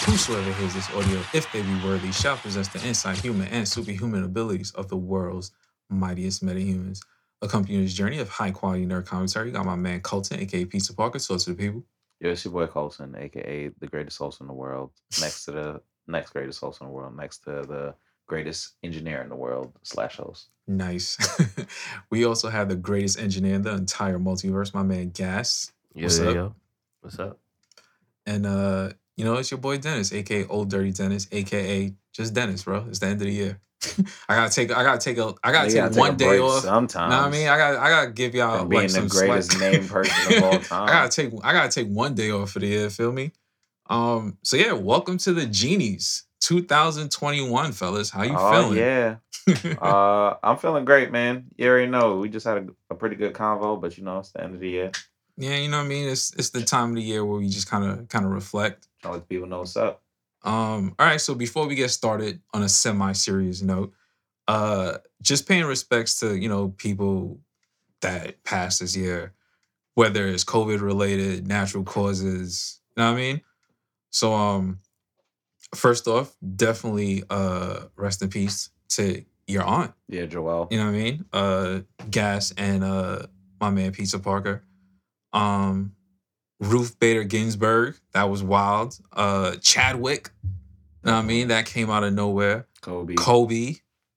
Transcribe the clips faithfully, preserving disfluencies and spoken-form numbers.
whosoever hears this audio, if they be worthy, shall possess the inside human and superhuman abilities of the world's mightiest metahumans. Accompanying this journey of high quality nerd commentary, you got my man Colton, aka Pizza Parker. So to the people. Yo, it's your boy Colson, aka the greatest host in the world, next to the next greatest host in the world, next to the greatest engineer in the world slash host. Nice. We also have the greatest engineer in the entire multiverse, my man Gas. Yo, What's yo, up? yo. What's up? And uh, you know, it's your boy Dennis, aka Old Dirty Dennis, aka just Dennis, bro. It's the end of the year. I gotta take I gotta take a I gotta You take gotta take one a day break off. sometimes. Know what I mean? I got I gotta give y'all From being like some the greatest slack. named person of all time. I gotta take I gotta take one day off for the year, feel me? Um, so yeah, welcome to the Genies twenty twenty-one, fellas. How you oh, feeling? yeah. uh, I'm feeling great, man. You already know. We just had a, a pretty good convo, but you know, it's the end of the year. Yeah, you know what I mean? It's it's the time of the year where we just kind of kind of reflect. I'll let people know what's up. Um, all right, so before we get started on a semi-serious note, uh, just paying respects to, you know, people that passed this year, whether it's COVID related, natural causes, you know what I mean? So um first off, definitely uh rest in peace to your aunt. Yeah, Joel. You know what I mean? Uh Gas and uh my man Pizza Parker. Um Ruth Bader Ginsburg, that was wild. Uh Chadwick, you know what I mean? That came out of nowhere. Kobe. Kobe,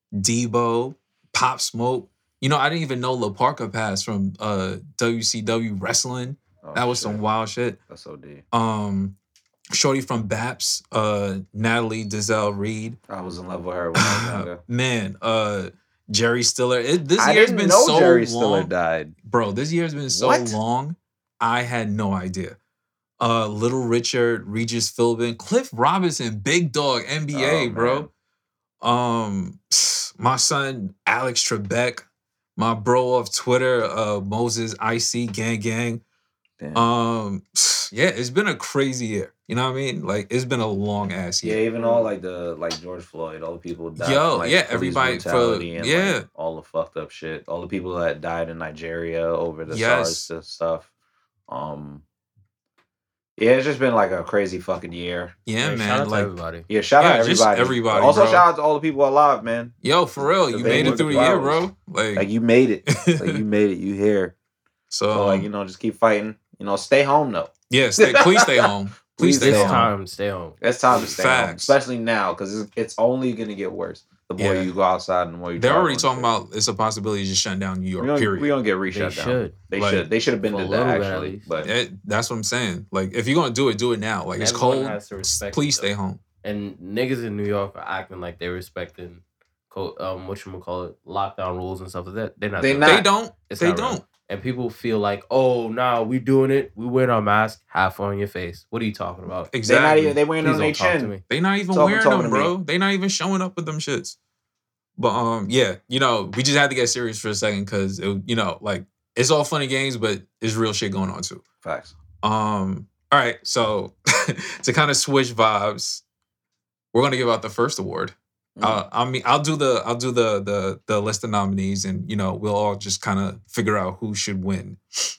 Debo, Pop Smoke. You know, I didn't even know La Parka passed from uh W C W wrestling. Oh, That was shit. some wild shit. That's O D. Um Shorty from Baps, uh Natalie Dizelle Reed. I was in love with her when I was younger. Man, uh Jerry Stiller. It, this I year's didn't been know so Jerry long. Stiller died. Bro, this year's been so What? long. I had no idea. Uh, Little Richard, Regis Philbin, Cliff Robinson, Big Dog, N B A, Oh, bro. Um, my son Alex Trebek, my bro off Twitter, uh, Moses Icy Gang Gang. Damn. Um, yeah, it's been a crazy year. You know what I mean? Like it's been a long ass Yeah, year. even all like the like George Floyd, all the people who died Yo, from, like, yeah, police everybody for- brutality and yeah. like, all the fucked up shit. All the people that died in Nigeria over the Yes. SARS stuff. Um, yeah, it's just been like a crazy fucking year. Yeah, Hey, man. shout out to like, everybody. Yeah, shout Yeah, out just everybody. everybody, Also, bro. shout out to all the people alive, man. yo, for real, you They made it work through the the year, flowers. bro. Like, Like you made it. Like you made it. You here. so, So like um, you know, just keep fighting. You know, stay home though. yeah, stay, please stay home. Please Please stay It's stay home. time to stay home. It's time to stay home, Facts. especially now because it's, it's only gonna get worse. The more Yeah. you go outside and the more you. They're travel already and talking shit. about it's a possibility of just shutting down New York. We're gonna, period. we gonna get They reshut down. should. They Like, should. They should have been for to a that little bit at actually, least. but That- that's what I'm saying. Like, if you're gonna do it, do it now. Like, it's Everyone cold. has to respect Please it, stay though. home. And niggas in New York are acting like they're respecting, co- um, what you call it, lockdown rules and stuff like that. They're not. They doing not. that. They don't. It's they not real. don't. And people feel like, oh, nah, we doing it. We wearing our mask, half on your face. What are you talking about? they not Exactly. even. They wearing Please on their don't talk to chin. me. They not even Talking- wearing talking them, to me. bro. They not even showing up with them shits. But um, yeah, you know, we just had to get serious for a second because you know, like it's all funny games, but there's real shit going on too. Facts. Um, all right, so to kind of switch vibes, we're gonna give out the first award. Mm. Uh, I mean, I'll do the I'll do the the the list of nominees, and you know, we'll all just kind of figure out who should win.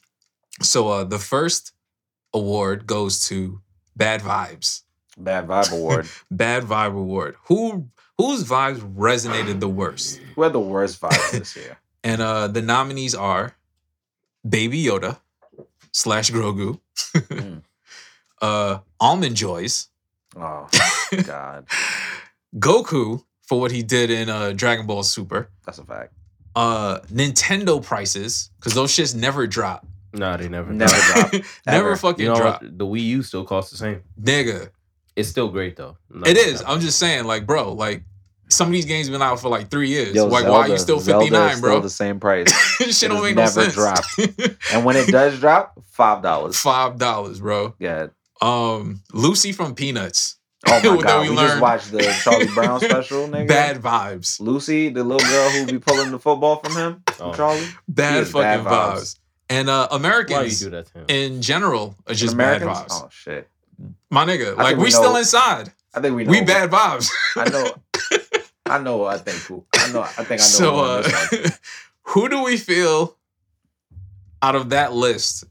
So uh, the first award goes to Bad Vibes. Bad vibe award. Bad Vibe Award. Who whose vibes resonated the worst? Who had the worst vibes this year? And uh, the nominees are Baby Yoda slash Grogu, Mm. uh, Almond Joys, Oh God, Goku for what he did in uh, Dragon Ball Super, that's a fact. uh, Nintendo prices because those shits never drop, Nah, they never. Never drop. never Ever. fucking You know drop, what? The Wii U still costs the same. nigga. It's still great though. I'm not It gonna is. lie. I'm just saying, like, bro, like some of these games been out for like three years. Yo, like, Zelda, why are you still Zelda is fifty-nine, still bro? the same price. This shit It don't has make no never sense. dropped. And when it does drop, five dollars. Five dollars, bro. Yeah. Um, Lucy from Peanuts. Oh my That God, we we, learned. just watched the Charlie Brown special, nigga. Bad vibes. Lucy, the little girl who be pulling the football from him, from Oh. Charlie. Bad is fucking bad vibes. vibes. And uh, Why you Americans do that to him? in general are just Americans? bad vibes. Oh shit. My nigga, I like think we we still know- inside. I think we know. We bad vibes. I know. I know. I think. Who, I know. I think I know. So, who won uh, this one. who do we feel out of that list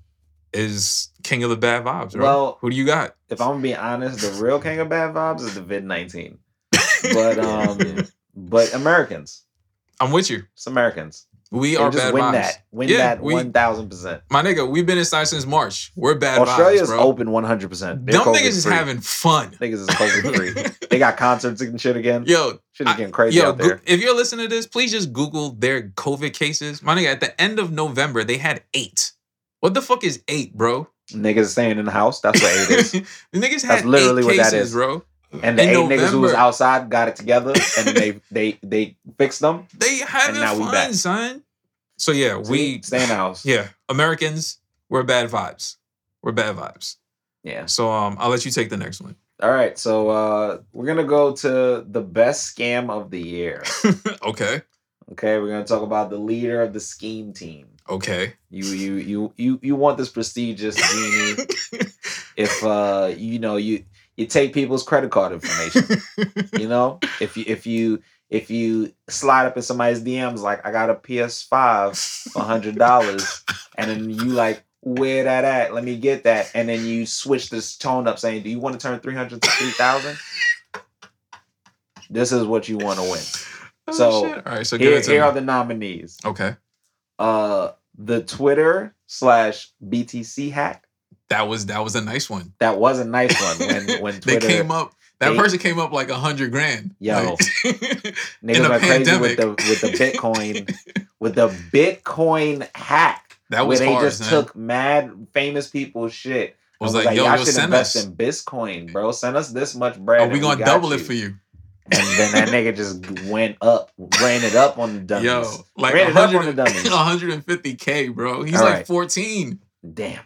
is king of the bad vibes, bro. Well- Who do you got? If I'm gonna be honest, the real king of bad vibes is the vid nineteen. But um, but Americans, I'm with you. it's Americans. We They are just bad win vibes. that, win Yeah, that we- one thousand percent. My nigga, we've been inside since March. We're bad Australia's vibes, bro. open one hundred percent. Them niggas is having fun. Niggas is COVID free. They got concerts and shit again. Yo, Shit is I- getting crazy yo, out there. go- if you're listening to this, please just Google their COVID cases. My nigga, at the end of November, they had eight. What the fuck is eight, bro? Niggas staying in the house. That's what it is. the niggas That's had literally eight what that cases, is. bro. And the In eight niggas who was November. outside got it together, and then they they they fixed them. They having now we fun, back. son. So yeah, we See? Stay in the house. yeah, Americans, we're bad vibes. We're bad vibes. Yeah. So um, I'll let you take the next one. All right. So uh, we're gonna go to the best scam of the year. Okay. Okay, we're gonna talk about the leader of the scheme team. Okay. You you you you you want this prestigious genie? If uh you know you you take people's credit card information. You know, if you if you if you slide up in somebody's D Ms like I got a P S five for hundred dollars, and then you like where that at? Let me get that, and then you switch this tone up saying, "Do you want to turn three hundred to three thousand?" This is what you want to win. Oh, So, shit. All right. So give Here, it to here me. are the nominees. Okay. Uh, the Twitter slash B T C hack. That was that was a nice one. That was a nice one when when They Twitter came up. That they- person came up like a hundred grand. Yo. Like- niggas in a went crazy with pandemic. the with the Bitcoin with the Bitcoin hack. that was where they hard, just man. took mad famous people's shit. was and like, yo, y'all yo, should send invest us. in Bitcoin, bro. Send us this much bread. Oh, we and gonna got double you. it for you. And then that nigga just went up, ran it up on the dummies. Yo, like ran it up on one the hundred, dummies. one hundred fifty K, bro. He's All like right. fourteen. Damn.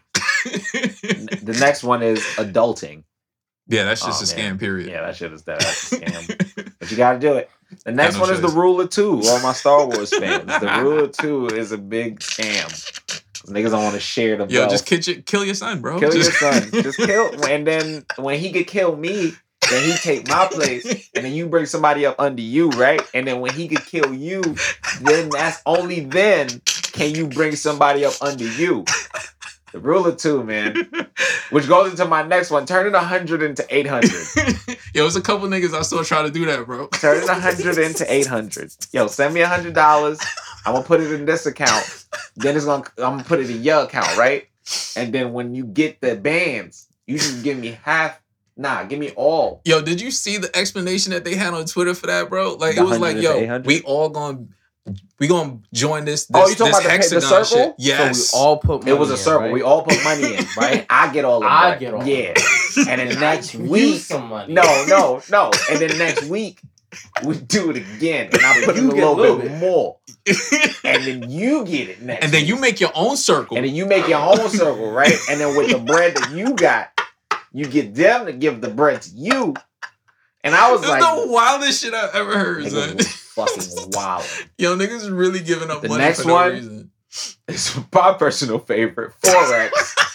The next one is adulting. Yeah, that's just Oh, a man. scam, period. Yeah, that shit is that. That's a scam. But you gotta do it. The next no one is the choice. Rule of Two. All my Star Wars fans. The Rule of Two is a big scam. Niggas don't want to share the Yo, wealth. just kill your, kill your son, bro. kill Just- your son. Just kill. And then when he could kill me, then he take my place, and then you bring somebody up under you, right? And then when he could kill you, then that's only then can you bring somebody up under you. The Rule of Two, man. Which goes into my next one. Turn it one hundred into eight hundred. Yo, there's a couple niggas I still try to do that, bro. Turn it one hundred into eight hundred. Yo, send me one hundred dollars. I'm going to put it in this account. Then it's gonna. I'm going to put it in your account, right? And then when you get the bands, you just give me half. Nah, give me all. Yo, did you see the explanation that they had on Twitter for that, bro? Like The it was like, one hundred yo, to eight hundred? we all gonna we gonna join this. Oh, this you talking this about the pa- the hexagon circle? shit. Yes. So we all put money It was a in, circle. right? We all put money in, right? I get all of I that. get all of Yeah. And then next Use week. some money. No, no, no. And then next week, we do it again. And I put in You a get a little, little bit, bit. more. And then you get it next and then week. you make your own circle. And then you make your own circle, right? And then with the bread that you got, you get them to give the bread to you. And I was That's like, the wildest shit I've ever heard, niggas son. was fucking wild. Yo, niggas is really giving up The money next for no one- reason. It's my personal favorite, Forex.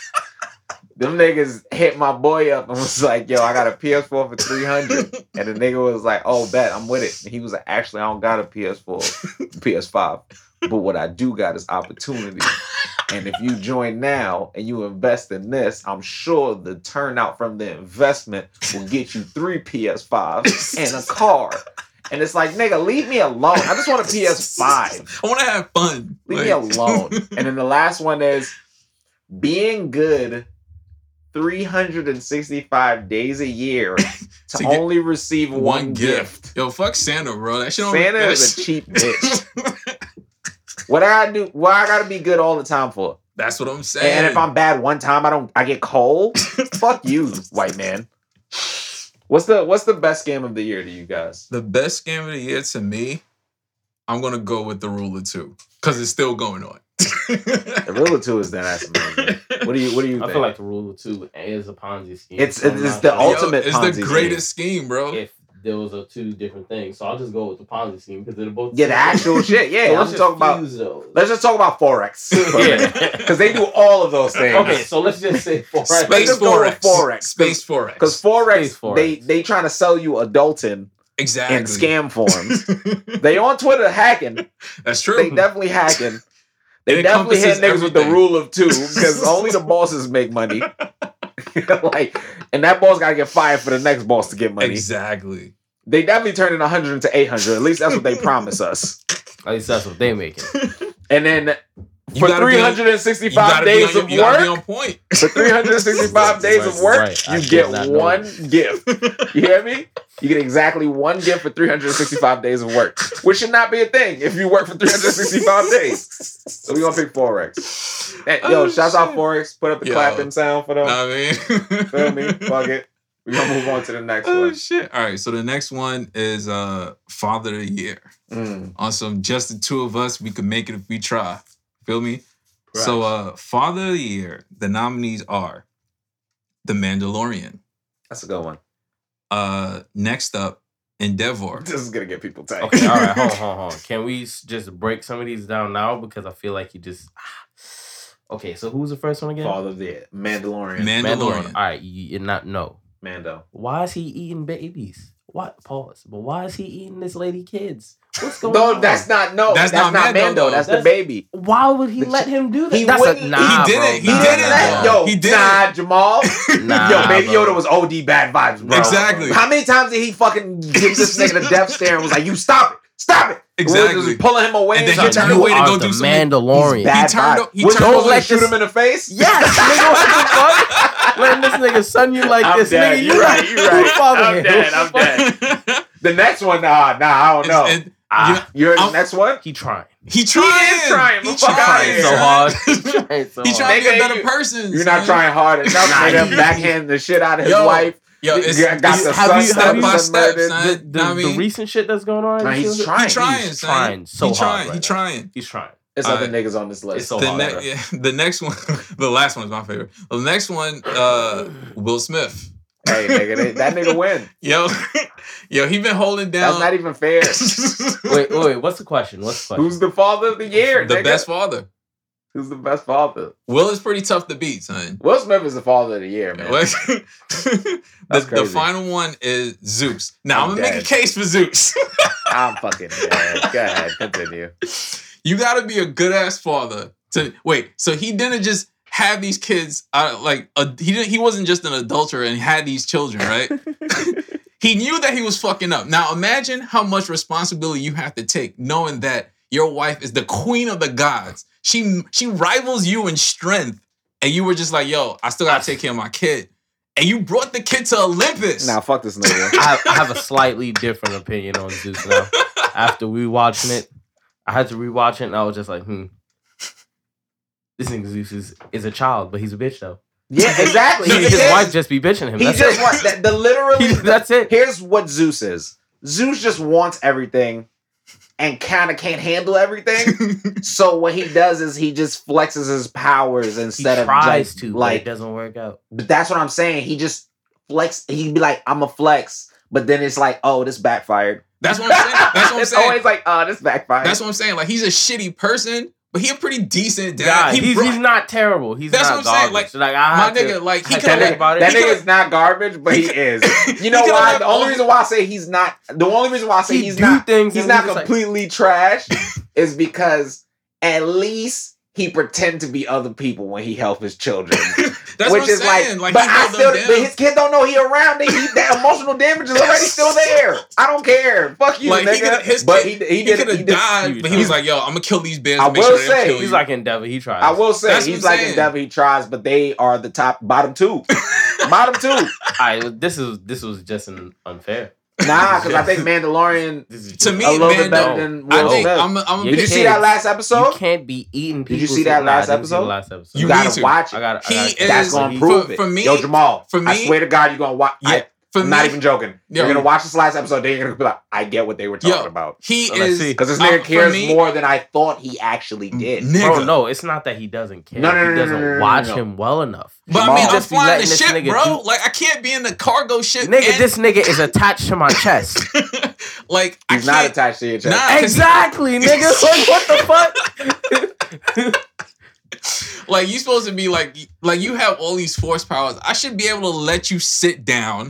Them niggas hit my boy up and was like, yo, I got a P S four for three hundred. And the nigga was like, oh, bet, I'm with it. And he was like, actually, I don't got a P S four, P S five. But what I do got is opportunity. And if you join now and you invest in this, I'm sure the turnout from the investment will get you three P S fives and a car. And it's like, nigga, leave me alone. I just want a P S five. I want to have fun. Leave me alone. And then the last one is being good three hundred sixty-five days a year to, To get only receive one, one gift. gift. Yo, fuck Santa, bro. That shit don't Santa that is a shit- cheap bitch. What I gotta do? What I gotta be good all the time for? That's what I'm saying. And if I'm bad one time, I don't. I get cold. Fuck you, white man. What's the What's the best game of the year to you guys? the best game of the year to me, I'm gonna go with the Rule of Two because it's still going on. The Rule of Two is that that's amazing. What do you What do you I think? feel like the Rule of Two is a Ponzi scheme. It's- So I'm it's not the sure Yo, ultimate it's Ponzi the greatest scheme, bro. If there was a two different things, so I'll just go with the Ponzi scheme because they're both Yeah, the actual shit. Yeah, So I'm let's just talking about. fuse those. Let's just talk about Forex. Yeah. Because they do all of those things. Okay, so let's just say forex. Let's Space just go with Forex. Forex. Space Forex. Because Forex, Space Forex. they they trying to sell you adulting exactly. in scam forms. They on Twitter hacking. That's true. They definitely hacking. They It definitely hit encompasses niggas with the everything. rule of two because only the bosses make money. Like, and that boss gotta get fired for the next boss to get money. Exactly. They definitely turn in one hundred into eight hundred. At least that's what they promise us. At least that's what they making. And then You for gotta be on- three hundred You sixty-five gotta be days on, of you gotta be work, on point. for three hundred sixty-five days of work, Right. I you did get not know one that. gift. You hear me? You get exactly one gift for three hundred sixty-five days of work, which should not be a thing if you work for three hundred sixty-five days. So we're gonna pick Forex. Hey, yo, Oh, shouts out shit. Forex. Put up the Yo. clapping sound for them. Know what I mean? Feel me? Fuck it. We're gonna move on to the next Oh one. shit! All right, so the next one is uh Father of the Year. Mm. On some just the two of us, we could make it if we try. Feel me? So uh Father of the Year, the nominees are The Mandalorian. That's a good one. Uh next up, Endeavor. This is gonna get people tight. Okay, all right, hold on, hold on, hold on. Can we s- just break some of these down now? Because I feel like you just. Okay, so who's the first one again? Father of the Year. Mandalorian. Mandalorian. All right, you, you're not no. Mando. Why is he eating babies? What? Pause. But why is he eating this lady kids? What's going No, on? that's not no. That's That's, not not, Mando, Mando. though. That's, That's- the baby. Why would he The let ch- him do that? he That's a wouldn't- nah, he bro. didn't. He Nah, didn't. nah, That- nah. yo, He did nah, Jamal. Nah, Yo, Baby bro. Yoda was O D bad vibes, bro. Exactly. How many times did he fucking give this nigga the death stare and was like, "You stop it, stop it." Exactly. Was just pulling him away And and, then he shit. turned you away to are go the do something. Mandalorian. He's bad He turned- vibes. he Which turned don't away- let shoot him in the face. Yes, nigga, what the fuck? Letting this nigga son you like I'm this, dead. nigga. You're You right, you're right. Father I'm here. dead, I'm dead. The next one, nah, nah, I don't know. And- Ah, You heard the I'm- next one? he trying. he trying. trying, He but fuck trying. outta Trying here. so hard. Trying so He hard. trying to be a Nigga, better you- person. You're not son. trying hard enough. Nah, Nigga you- backhanding the shit out of his Yo, wife. Yo, it's, You got it's the have son you- step have you- by son step, murdered. son. The, Know the, what I mean? the recent shit that's going on. Nah, you he's feel- trying. He trying, He's son. trying so he hard. trying. right he now. trying. He's trying. There's All other right. niggas on this list. It's so The, hard. ne- bro. yeah, the next one, the last one is my favorite. The next one, uh, Will Smith. Hey, nigga, they, that nigga win. Yo, yo, he been holding down. That's not even fair. Wait, wait, wait. What's the question? What's the question? Who's the father of the year? the nigga? best father. Who's the best father? Will is pretty tough to beat, son. Will Smith is the father of the year, man. What? the, That's the crazy. final one is Zeus. Now I'm, I'm gonna make dead. a case for Zeus. I'm fucking dead. Go ahead, continue. You gotta be a good ass father to wait. So he didn't just have these kids. Uh, like a, he didn't. He wasn't just an adulterer and had these children, right? He knew that he was fucking up. Now imagine how much responsibility you have to take, knowing that your wife is the queen of the gods. She she rivals you in strength, and you were just like, "Yo, I still gotta take care of my kid." And you brought the kid to Olympus. Nah, fuck this nigga. I have, I have a slightly different opinion on Zeus now. After rewatching it, I had to rewatch it, and I was just like, hmm. This nigga Zeus is, is a child, but he's a bitch though. Yeah, exactly. He, He's a his kid. wife just be bitching him. He That's just it. wants that. The literally. He- that's it. Here's what Zeus is. Zeus just wants everything, and kind of can't handle everything. So what he does is he just flexes his powers He instead of tries like, to, but like it doesn't work out. But that's what I'm saying. He just flex. He'd be like, "I'm a flex," but then it's like, "Oh, this backfired." That's what I'm saying. That's what I'm it's saying. always like, "Oh, this backfired." That's what I'm saying. Like he's a shitty person, but he a pretty decent dad. God, he he's, brought- he's not terrible. He's That's not what I'm saying, garbage. like, Like, I my had to- nigga, like, he I had to could've- think that about nigga, it. that He nigga's not garbage, but he is. You know He could've why? left The all only the- reason why I say he's not. The only reason why I say He he's do not. things He's and not we just like- completely trash. Is because at least he pretend to be other people when he help his children. That's Which what I'm is saying. like, Like, but he I held still, them but down. his kid don't know he around. They, he, that emotional damage is already still there. I don't care. Fuck you, Like, he nigga. could- his but kid- he, he, He did. could He have did. died, he but he was tried. like, "Yo, I'm gonna kill these bears I and make will sure they don't say- kill you." He's like Endeavor. He tries. I will say That's what he's I'm like saying. Endeavor. He tries, but they are the top bottom two. bottom two. I, this is this was just an unfair. Nah, because I think Mandalorian This is To just- me, a little man, bit better no. than I Will think Smith. I'm. A, I'm a You Did you big- see that last you episode? can't be eating people. you see that last I didn't see the episode? last episode. You, You gotta need to. watch it. I got. He I is- got That's gonna he- prove for- it. for me- Yo, Jamal. for I me- swear to God, you're gonna watch. Yeah, I, for I'm me, not even joking. Yo. You're gonna watch this last episode. Then you're gonna be like, I get what they were talking Yo. about. he So let's is see. Because this uh, nigga for cares me- more than I thought he actually did. Nigga. Bro, no, it's not that he doesn't care. No, no, no, he no, doesn't no, no, no, watch no. him well enough. But I Jamal. mean, I'm Just be flying the letting this ship, nigga bro. do- Like I can't be in the cargo ship. Nigga, and- this nigga is attached to my chest. He's like I not can't. attached to your chest. Nah. 'cause he- Exactly, nigga. Like, what the fuck? Like you supposed to be like like you have all these force powers. I should be able to let you sit down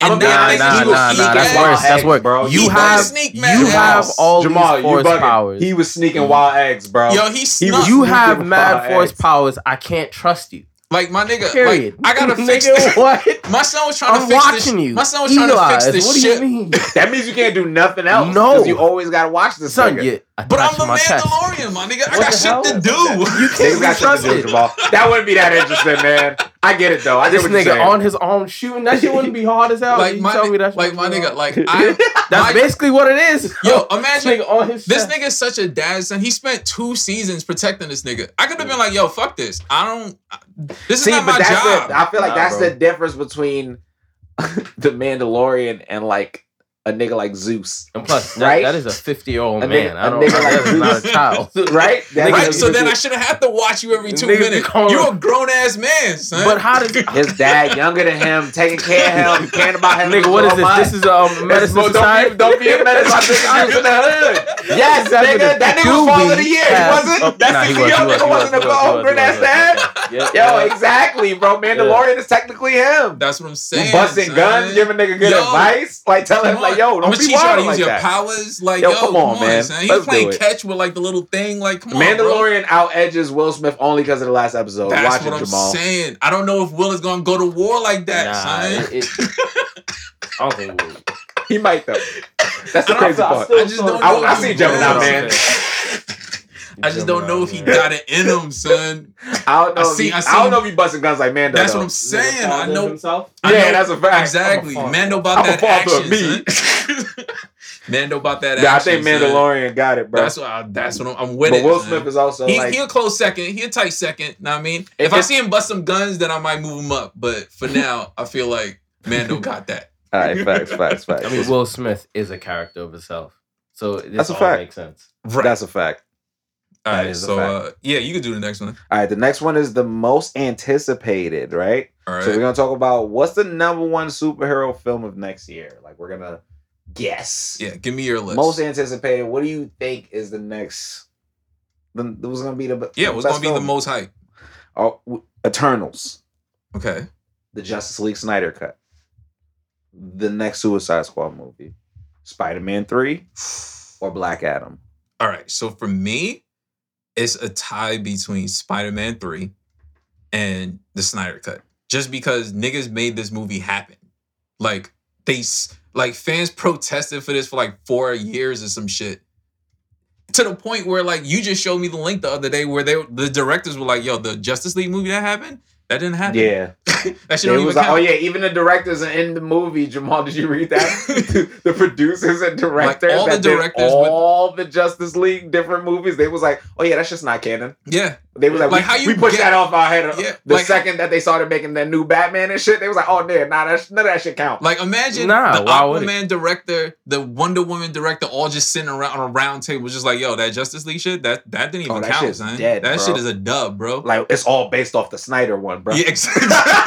And I'ma be now honest, niggas he will was nah, sneak nah, that's sneaking eggs. worse. That's eggs, worse. bro. You He have was sneak you mad have eggs. all Jamal, these you force bugging. powers. He was sneaking wild eggs, bro. Yo, he He snuck. was You sneaking have mad wild force eggs. powers. I can't trust you. Like my nigga, Period. like I gotta fix Nigga, this. what? My son was trying I'm to fix watching this. you. My son was trying to fix Eli, this what do shit. you mean? That means you can't do nothing else. No. Because you always gotta watch this Son, nigga. you But I'm attached the to my chest. Mandalorian, my nigga. I What got the shit hell? to do. You Niggas can't be got shit to do, trusted. Jamal. That wouldn't be that interesting, man. I get it though. I This get what nigga you're saying. on his arm shooting. That shit wouldn't be hard as hell. Like you my, tell me ni- that shit like my would be nigga, hard. like I. That's my- basically what it is. Yo, This imagine nigga on his this chest. nigga's such a dad son. He spent two seasons protecting this nigga. I could have been like, yo, fuck this. I don't. This is See, not but my that's job. the, I feel like Nah, that's bro. the difference between the Mandalorian and like a nigga like Zeus, And plus, that, Right? that is a fifty-year-old A man. nigga- I a don't. nigga That like is not a Zeus. child, right? That Right, nigga- so then I should have had to watch you every two Niggas be minutes. calling- You're a grown ass man, son. But how does his dad younger than him, taking care of him, caring about him. nigga? What is this? This is um Medicine medicine don't society. be, don't be a medicine society in the hood. Yes, That's what nigga. the That nigga was father of the Doobie year. He has- wasn't. Oh, That nah, he sixty was, young he was, nigga he was, wasn't a he was, he was, grown ass he was. dad. Yep, Yo, yep. exactly, bro. Mandalorian is technically him. That's what I'm saying. You busting son. guns, giving nigga good Yo, advice, like telling him Come like, on. yo, I'm don't gonna be teach you how to wild use like your that. powers. Like, Yo, yo, come on, man. son. He Let's was playing do it. catch with like the little thing. Like, come on, bro. Mandalorian out edges Will Smith only because of the last episode. That's Watch what it, I'm Jamal. saying. I don't know if Will is gonna go to war like that, Nah, son. it, it, I don't think we'll. He might though. That's the I don't- crazy I part. still I just don't I, know. I if see he you jumping out, will. man. I just don't know if he Man. got it in him, son. I don't know. I if see- he, I I, see- don't know if he busting guns like Mando. That's though. what I'm saying. I know. Himself? I Yeah, know- that's a fact. Exactly. I'm a father. Mando about I'm a that father of action, me. son. Mando about that Yeah, I action. think son. Mandalorian got it, bro. That's what. I, that's what I'm, I'm with but it. Will son. Smith is also He, like he a close second. He a tight second. Know what I mean? If, If I it- see him bust some guns, then I might move him up. But for now, I feel like Mando got that. all right, facts, facts, facts. I mean, Will Smith is a character of himself, so this That's a all fact. makes sense. Right. That's a fact. All that right. is a So fact. uh, yeah, you can do the next one. All right, the next one is the most anticipated, right? All right. So we're gonna talk about what's the number one superhero film of next year. Like we're gonna guess. yeah. Give me your list. Most anticipated. What do you think is the next? The what's gonna be the yeah. the What's best gonna be the film? most hype? Oh, w- Eternals, Okay. the Justice League Snyder cut, the next Suicide Squad movie, Spider Man three, or Black Adam. All right. So for me, it's a tie between Spider-Man three and the Snyder Cut. Just because niggas made this movie happen. Like, they, s- like, fans protested for this for like four years or some shit. To the point where, like, you just showed me the link the other day where they the directors were like, yo, the Justice League movie that happened? That didn't happen. Yeah, That shit it don't even was like, count. oh yeah, even the directors are in the movie. Jamal, did you read that? the producers and directors, all the that did directors with- all the Justice League different movies. They was like, oh yeah, that's just not canon. Yeah. They was like, Like, we, how you we pushed get- that off our head. Yeah, the like- second that they started making that new Batman and shit, they was like, oh yeah, nah, that's, none of that shit count. Like, imagine Nah, the why would it? Aquaman director, the Wonder Woman director, all just sitting around on a round table, just like, yo, that Justice League shit, that that didn't even Oh, that count, shit's son. dead, that bro. shit is a dub, bro. Like it's all based off the Snyder one, bro. Yeah, exactly.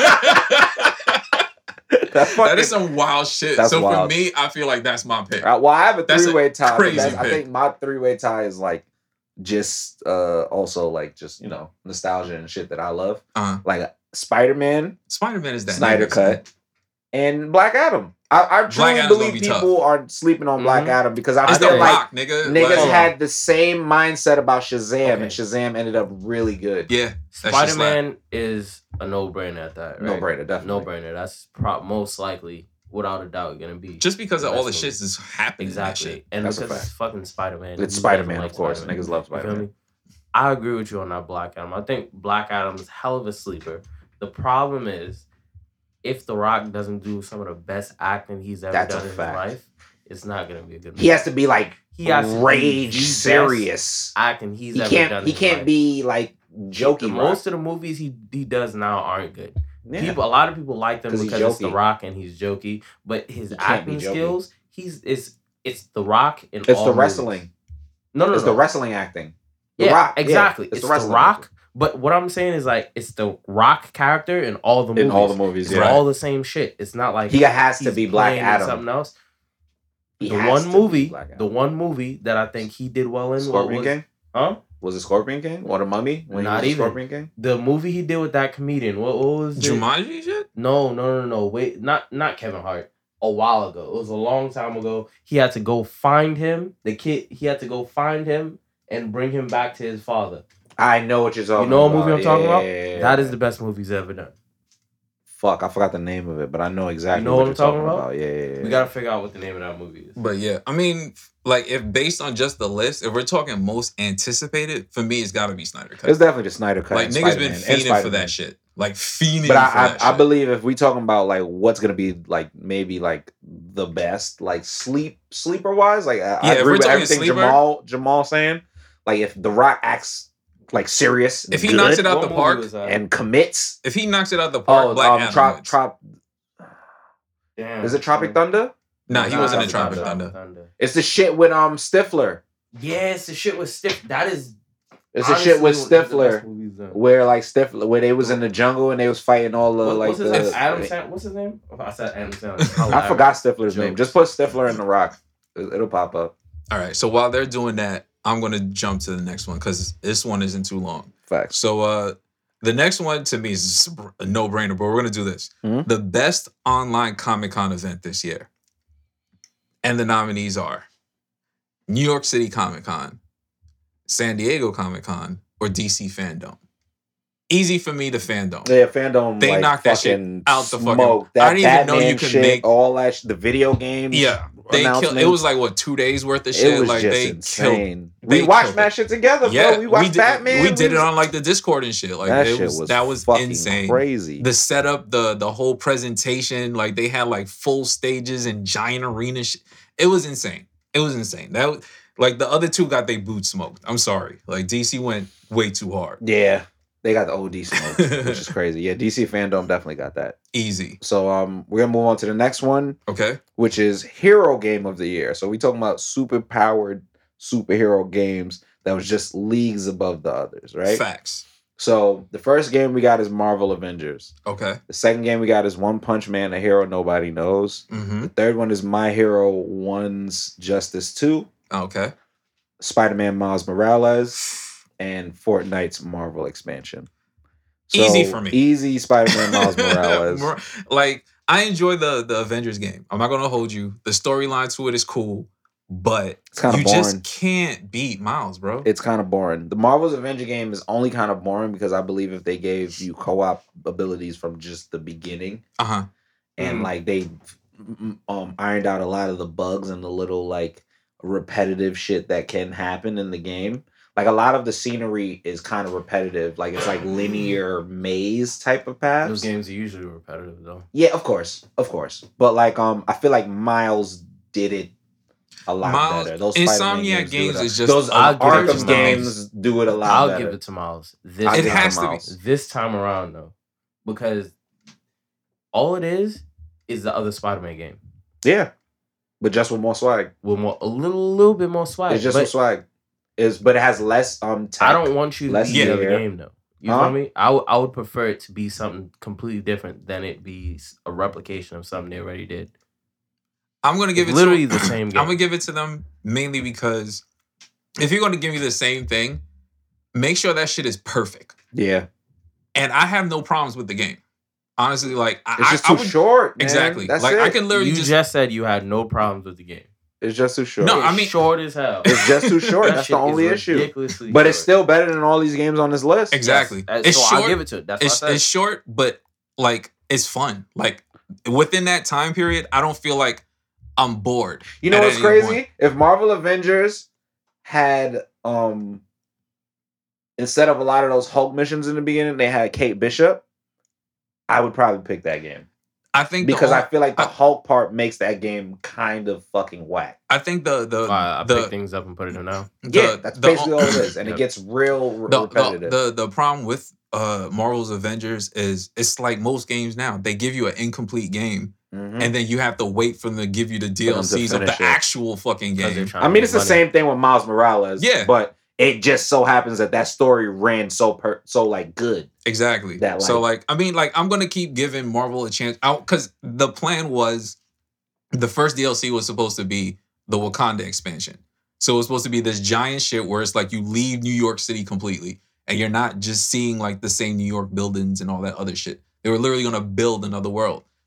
That's fucking, That is some wild shit. That's so wild. for me, I feel like that's my pick. Uh, well, I have a That's a three way tie. but crazy that's- I pick. think my three way tie is like just uh also like just you know nostalgia and shit that I love, Uh, like Spider Man, Spider Man is that Snyder nigga, son. cut, and Black Adam. I, I truly Adam's gonna believe be people are sleeping on Black Mhm. Adam because I It's feel the like Rock, nigga. niggas Like, had the same mindset about Shazam, and Okay. Shazam ended up really good. yeah, that shit Spider Man is a no brainer at that. Right? No brainer, definitely. No brainer. That's pro- most likely, without a doubt, gonna be just because of all the Best shit that's happening. in that exactly. shit. And That's a because it's fact. fucking Spider Man. It's Spider Man, of course. Niggas love Spider Man. I agree with you on that Black Adam. I think Black Adam's hell of a sleeper. The problem is, if The Rock doesn't do some of the best acting he's ever That's a done in his fact. life, it's not gonna be a good movie. He has to be like He has to be rage the best serious. acting he's He ever can't. done. in He his can't life. be like jokey. The, Rock. most of the movies he he does now aren't good. Yeah. People, a lot of people like them 'Cause he's because it's The jokey. Rock and he's jokey, but his He can't be acting jokey. skills, he's it's it's The Rock in It's all the movies. wrestling. No, no, It's no. the wrestling acting. The yeah, Rock. yeah, exactly. it's It's, the the, wrestling Rock. acting. But what I'm saying is like it's the Rock character in all the movies. In all the movies, It's yeah. all the same shit. It's not like He has to he's be Black playing in Adam. Something else. He the has one to be movie, Black Adam. the one movie that I think he did well in, what Scorpion was, King. huh? Was it Scorpion King or the Mummy? When he Not was even. Scorpion King. The movie he did with that comedian. What, what was it? Jumanji shit? No, no, no, no. Wait, not not Kevin Hart. a while ago. It was a long time ago. He had to go find him. The kid. He had to go find him and bring him back to his father. I know what you're talking about. You know what movie I'm talking yeah, about? yeah, yeah, That yeah. is the best movie he's ever done. Fuck, I forgot the name of it, but I know exactly You know what, what you're I'm talking talking about. about? Yeah, yeah, yeah. We gotta figure out what the name of that movie is. But yeah, I mean, like if based on just the list, if we're talking most anticipated, for me, it's got to be Snyder Cut. It's definitely the Snyder Cut. Like and niggas Spider-Man been and fiending for Spider-Man. that shit. Like fiending But I, for I, that I shit. believe if we talking about like what's gonna be like maybe like the best like sleep sleeper wise, like I, Yeah, I if agree we're with talking everything sleeper- Jamal Jamal saying. Like if The Rock acts like serious, If he good, knocks it out What the movie park, was that? and commits. if he knocks it out the park, Oh, Black um, Adam Trop, wins. Trop, Damn. is it Tropic Thunder? Nah, he Nah, wasn't in it's Tropic not Thunder. It's the shit with um Stifler. Yes, the shit was stiff. That is. It's the shit with honestly one of the best Stifler. movies done. Where like Stifler, where they was in the jungle and they was fighting all the What- like what's his the. name? Adam Sandler. What's his name? Oh, I said Adam Sandler. I forgot Stifler's name. Jokes. Just put Stifler in The Rock. It- It'll pop up. All right, so while they're doing that, I'm gonna jump to the next one because this one isn't too long. Facts. So uh the next one to me is a no-brainer, but we're gonna do this. Mhm. The best online Comic-Con event this year. And the nominees are New York City Comic-Con, San Diego Comic-Con, or D C Fandom. Easy for me to Fandom. Yeah, fandom. They like, knocked that shit fucking out the fucking- smoke. I That didn't even know Batman you could shit, make- all that. Sh- the video games. Yeah, they killed. It announcements. was like what two days worth of shit. It was like just they insane. killed. we they watched killed that it. shit together, Yeah, bro. We watched did, Batman. We did it was- on like the Discord and shit. Like that it shit was, was that was fucking insane. crazy. The setup, the the whole presentation, like they had like full stages and giant arena shit. It was insane. It was insane. That was, like the other two got their boots smoked. I'm sorry. Like D C went way too hard. yeah, they got the O D smoke, which is crazy. Yeah, D C fandom definitely got that. Easy. So um, we're gonna move on to the next one, Okay. which is Hero Game of the Year. So we talking about super powered superhero games that was just leagues above the others, right? Facts. So the first game we got is Marvel Avengers. Okay. The second game we got is One Punch Man, a hero nobody knows. Mm-hmm. The third one is My Hero One's Justice two, Okay. Spider-Man Miles Morales, and Fortnite's Marvel expansion. Easy for me. Easy Spider-Man Miles Morales. More- like I enjoy the the Avengers game. I'm not gonna hold you. The storyline to it is cool, but It's kinda you boring. just can't beat Miles, bro. It's kind of boring. The Marvel's Avenger game is only kind of boring because I believe if they gave you co-op abilities from just the beginning Uh huh. and Mhm. like they mm, um ironed out a lot of the bugs and the little like repetitive shit that can happen in the game. Like a lot of the scenery is kind of repetitive. Like it's like linear maze type of paths. Those games are usually repetitive though. Yeah, of course, of course. But like, um, I feel like Miles did it a lot Miles- better. Those Insomniac Spider-Man games do it is a- just- those I'll um, give it to Arkham Miles. games do it a lot I'll better. give it to Miles. This I'll It give time, has to be. Miles. this time around though, because all it is is the other Spider-Man game Yeah, but just with more swag. with more a little little bit more swag. It's just but with swag. Is but it has less um. Tech. I don't want you to less be the other gear. game though. You Huh? feel me? I would I would prefer it to be something completely different than it be s- a replication of something they already did. I'm gonna give It's it to literally the same game. I'm gonna give it to them mainly because if you're gonna give me the same thing, make sure that shit is perfect. Yeah, And I have no problems with the game. Honestly, like I, it's just I, too I would, short. Man. exactly. That's like it. I can literally You just, just, said you had no problems with the game. It's just too short. No, It's I mean- short as hell. It's just too short. That That's shit the only is issue. ridiculously But it's short. still better than all these games on this list. exactly. Uh, It's so short. I'll give it to it. That's it's what I said. it's short, but like it's fun. Like within that time period, I don't feel like I'm bored. You know at what's any crazy? point. If Marvel Avengers had um instead of a lot of those Hulk missions in the beginning, they had Kate Bishop, I would probably pick that game. I think the Because I only- feel like the I- Hulk part makes that game kind of fucking whack. I think the the Why I the, pick things up and put it in now. the- yeah, that's the- basically all it is. And Yep. it gets real re- the, repetitive. the, the the problem with uh Marvel's Avengers is it's like most games now. They give you an incomplete game Mhm. and then you have to wait for them to give you the D L them to Cs of the finish it. actual fucking 'Cause they're game. trying I to mean, make it's the money. same thing with Miles Morales. Yeah. But it just so happens that that story ran so per- so like good. Exactly. That, so like- like I mean like I'm gonna keep giving Marvel a chance out because the plan was the first D L C was supposed to be the Wakanda expansion. So it was supposed to be this giant shit where it's like you leave New York City completely and you're not just seeing like the same New York buildings and all that other shit. They were literally gonna build another world.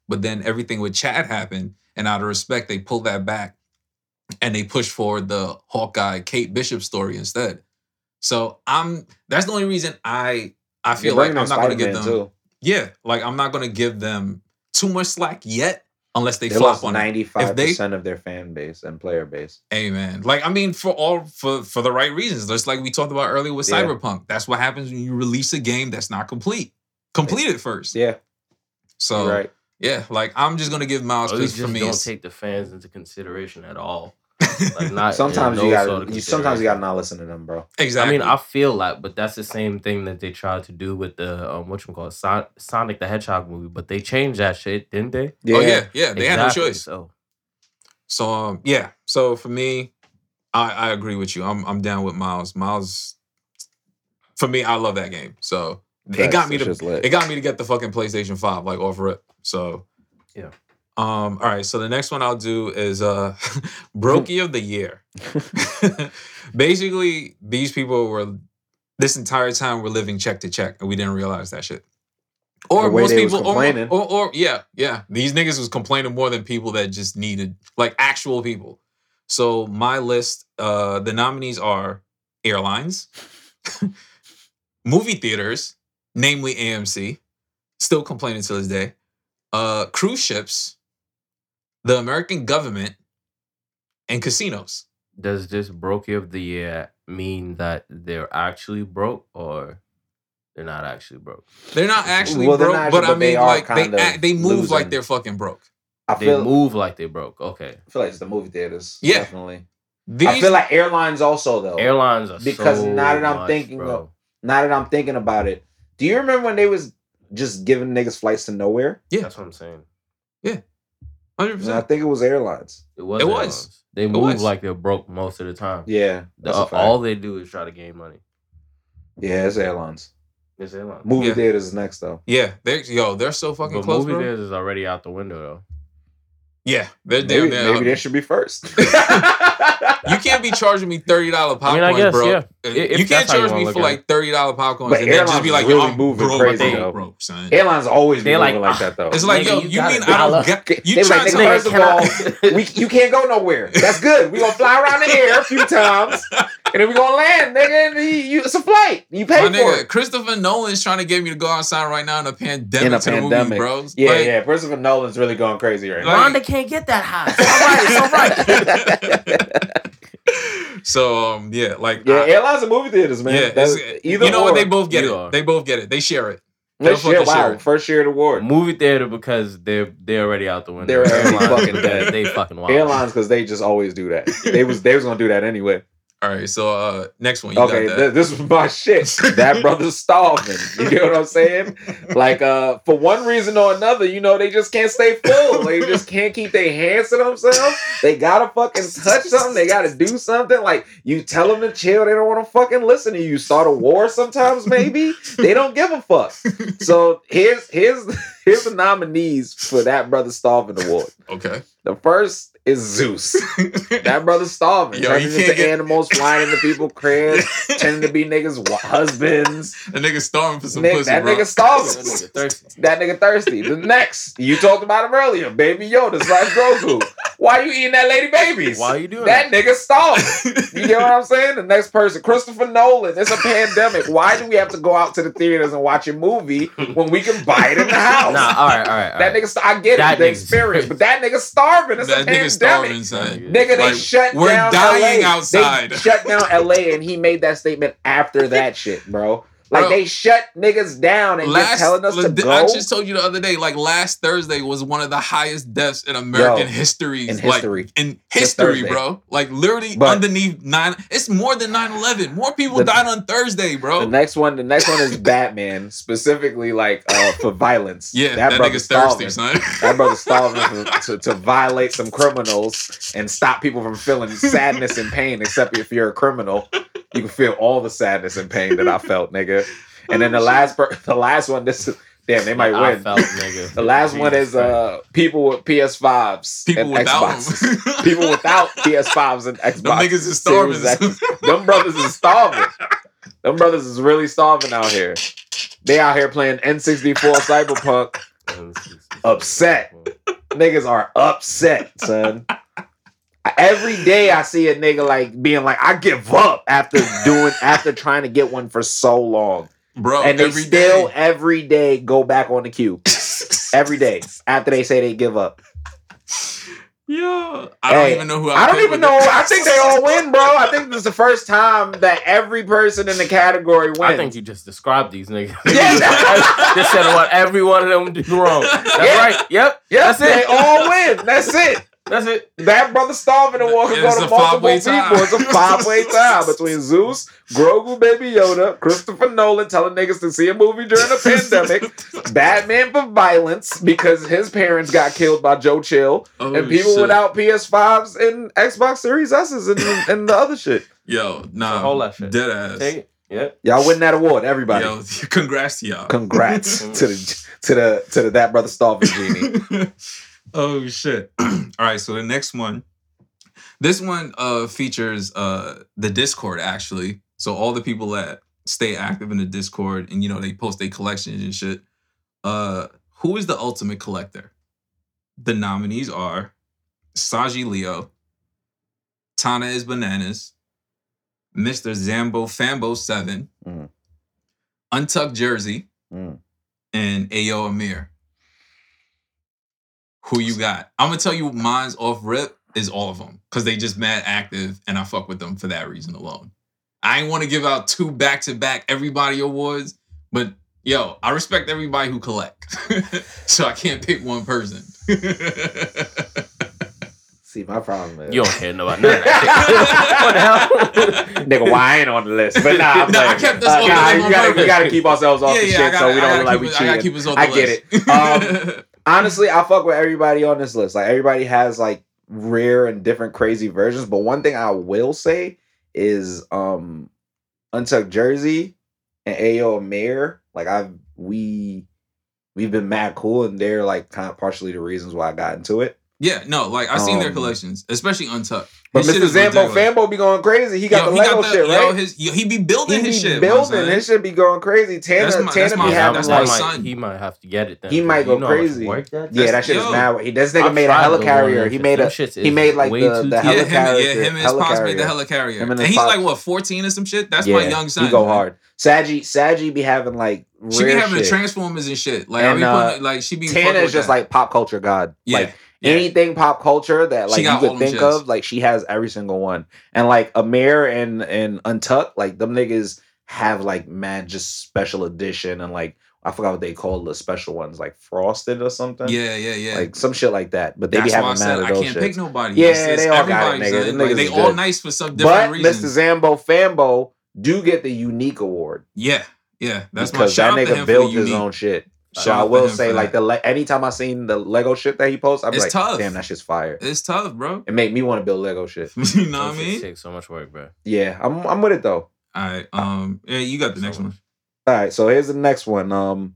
But then everything with Chad happened, and out of respect, they pulled that back and they pushed forward the Hawkeye Kate Bishop story instead. So I'm that's the only reason I I feel like I'm not going to give them. Too. Yeah, like I'm not going to give them too much slack yet, unless they, they flop lost on ninety-five percent of their fan base and player base. Amen. Like I mean, for all for for the right reasons. Just like we talked about earlier with yeah. Cyberpunk. That's what happens when you release a game that's not complete. Complete it first. Yeah. So You're right. Yeah, like I'm just gonna give Miles because for me, don't it's... take the fans into consideration at all. Like not sometimes you got you sometimes you got to not listen to them, bro. Exactly. I mean, I feel like, but that's the same thing that they tried to do with the um, what you call it, Son- Sonic the Hedgehog movie. But they changed that shit, didn't they? Yeah. Oh yeah, yeah. They exactly. had no choice. So, so um, yeah. So for me, I, I agree with you. I'm I'm down with Miles. Miles, for me, I love that game. So yes, it got me to it got me to get the fucking PlayStation five like off rip. So yeah. Um, all right, so the next one I'll do is uh Brokey of the Year. Basically, these people were this entire time were living check to check, and we didn't realize that shit. Or most people or, or or yeah, yeah. These niggas was complaining more than people that just needed like actual people. So my list, uh, the nominees are airlines, movie theaters, namely A M C, still complaining to this day, uh, cruise ships, the American government, and casinos. Does this Brokey of the Year mean that they're actually broke or they're not actually broke? They're not actually well, broke, not, but, but I mean, like they act, they move losing. like they're fucking broke. I feel, they move like they broke. Okay, I feel like it's the movie theaters. Yeah, definitely. These, I feel like airlines also though. Airlines are because so now that I'm much, thinking, bro. of, now that I'm thinking about it, do you remember when they was just giving niggas flights to nowhere? Yeah, that's what I'm saying. Yeah. one hundred percent. I think it was airlines. It was. It airlines. was. They move like they're broke most of the time. Yeah. The, uh, all they do is try to gain money. Yeah, it's airlines. It's airlines. Movie yeah. theaters is next though. Yeah, they're yo, they're so fucking but close. Movie bro. theaters is already out the window though. Yeah, they're maybe, damn maybe they should be first. You can't be charging me thirty dollar popcorns, I mean, I guess, bro. Yeah. If you can't charge me for like thirty dollar popcorns but and then just be like, really yo, I'm moving broke, crazy, broke, broke, son. Airlines always be like, moving like that though. It's like, yo, you, you mean I don't get you they trying like, to first of all, we, you can't go nowhere. That's good. We gonna fly around the air a few times, and then we gonna land, nigga. And you, it's a flight. You pay My for nigga, it. Christopher Nolan's trying to get me to go outside right now in a pandemic in a to pandemic. the movie, bro. Yeah, like, yeah. Christopher Nolan's really going crazy right now. Rhonda can't get that high. It's all right. It's all right. So um yeah, like yeah, I, airlines and movie theaters, man. Yeah, That's, either you know or. what? They both get You it. are. They both get it. They share it. They share, wow, share it. first year award. Movie theater because they're they're already out the window. They're already Airlines fucking dead. They fucking wild. Airlines because they just always do that. They was they was gonna do that anyway. All right, so uh next one. You okay, got that. Th- this was my shit. That brother's starving. You get what I'm saying? Like, uh, for one reason or another, you know, they just can't stay full. They just can't keep their hands to themselves. They gotta fucking touch something. They gotta do something. Like, you tell them to chill. They don't want to fucking listen to you. Start a war sometimes, maybe. They don't give a fuck. So here's here's here's the nominees for That Brother Starving Award. Okay. The first is Zeus. That brother's starving. Yo, turning into get... animals, flying into people's cribs, tending to be niggas' husbands. That nigga starving for some Nick, pussy, that bro. nigga starving. That nigga thirsty. That nigga thirsty. The next, you talked about him earlier, Baby Yoda slash Grogu. Why you eating that lady babies? Why are you doing that? That nigga starving. You get what I'm saying? The next person, Christopher Nolan. It's a pandemic. Why do we have to go out to the theaters and watch a movie when we can buy it in the house? Nah, all right, all right. All that right. nigga, st- I get That it, the nigga's- experience, but that nigga starving. It's That a nigga pandemic. starving, son. Nigga, they Like, shut we're down dying L A. outside. They shut down L A, and he made that statement after that shit, bro. Like, Bro, they shut niggas down and last, they're telling us to go. I just told you the other day, like last Thursday was one of the highest deaths in American Yo, history. in like, history. In history, Thursday. bro. Like literally But- underneath nine. It's more than nine eleven. More people The- died on Thursday, bro. The next one, the next one is Batman, specifically like uh, for violence. yeah, that, that, brother's nigga's thirsty, starving. son. That brother's starving to, to, to violate some criminals and stop people from feeling sadness and pain. Except if you're a criminal, you can feel all the sadness and pain that I felt, nigga. And then the last, per- the last one, this damn, they might I win. felt, nigga. The last one Jesus is uh, people with P S fives People and without Xboxes. them. People without P S fives and Xboxes. Them niggas is starving. Series X. Them brothers is starving. Them brothers is really starving out here. They out here playing N sixty-four Cyberpunk upset. Niggas are upset, son. Every day I see a nigga like being like, I give up after doing after trying to get one for so long. Bro, and they every still day. every day go back on the queue. Every day after they say they give up. Yo, I Hey, don't even know who I I don't picked even with know. that. I think they all win, bro. I think this is the first time that every person in the category wins. I think you just described these niggas. Yeah. Just said what every one of them do wrong. That's Yeah. right. Yep. Yep, That's they it. all win. That's it. That's it. That brother starving and walking It's go to a multiple five-way people. tie. It's a five-way tie between Zeus, Grogu, Baby Yoda, Christopher Nolan telling niggas to see a movie during a pandemic, Batman for violence because his parents got killed by Joe Chill, Oh, and people shit. without P S fives and Xbox Series S's and, and the other shit. Yo, nah, All that shit. dead ass. Take it. Yep. Y'all win that award, everybody. Yo, congrats to y'all. Congrats to the to the to the that brother starving genie. Oh shit. All right, so the next one. This one uh features uh the Discord actually. So all the people that stay active in the Discord and you know they post their collections and shit. Uh who is the ultimate collector? The nominees are Saji Leo, Tana is Bananas, Mister Zambo Fambo seven, Mm. Untucked Jersey, Mm. and Ayo Amir. Who you got? I'm gonna tell you mine's off rip is all of them because they just mad active and I fuck with them for that reason alone. I ain't want to give out two back to back everybody awards, but yo, I respect everybody who collect, so I can't pick one person. See, my problem is You don't care about none of that shit. What the hell? nigga, why I ain't on the list? But nah, I'm Nah, I playing. kept this Uh, on nah, the list you on gotta, purpose. we gotta keep ourselves off yeah, the yeah, shit I gotta, so we I don't gotta look like keep we us- I gotta cheating. keep us on the I get list. it. Um, Honestly, I fuck with everybody on this list. Like everybody has like rare and different crazy versions. But one thing I will say is um Untucked Jersey and Ayo Amir, like I've we we've been mad cool and they're like kind of partially the reasons why I got into it. Yeah, no, like I've seen their Um, collections, especially Untucked. But His shit Mister is Zambo ridiculous. Fambo be going crazy. He got Yo, the he Lego got the, shit, yo, right? his, yo, he be building He his be shit. my building. son. His shit be going crazy. Tana, That's my- Tana that's my- be Yeah, having that's that my like, might, son. he might have to get it then. He might You go know how much crazy. work that yeah, takes? that shit yo, is mad. He this nigga I've made a tried hella the carrier. one He if made them a shits he is made like way the too the tedious. hella Yeah, him, carrier. yeah, him and his hella pops made carrier. the hella carrier. Him And, and his he's pops. like, what, fourteen or some shit? That's yeah, my young son. He go man. hard. Saji, Saji be having like rare She be having shit. the Transformers and shit. Like, And, I be uh, putting, like she be Tana fucking is with just that. like pop culture god. Yeah, Like yeah. anything pop culture that She like you got all could them think shits. of, like she has every single one. And like Amir and and Untucked, like them niggas have like mad just special edition and like I forgot what they call the special ones, like frosted or something. Yeah, yeah, yeah. Like some shit like that. But they That's be why I having mad said of I those can't shits. pick nobody. Yeah, It's, it's they all got it, everybody, nigga. son. Them Like, niggas they is all good. nice for some different But reasons. Mister Zambo Fambo do get the unique award. Yeah, yeah. That's my because shout that out to him nigga for built the his unique. own shit. Shout So out I to will him say, for like that. the le- anytime I seen the Lego shit that he posts, I'm It's like, tough. damn, that shit's fire. It's tough, bro. It make me want to build Lego shit. You know what I Them shits mean? take so much work, bro. Yeah, I'm I'm with it though. All right. Um. Yeah, you got the So next much. one. All right, so here's the next one. Um,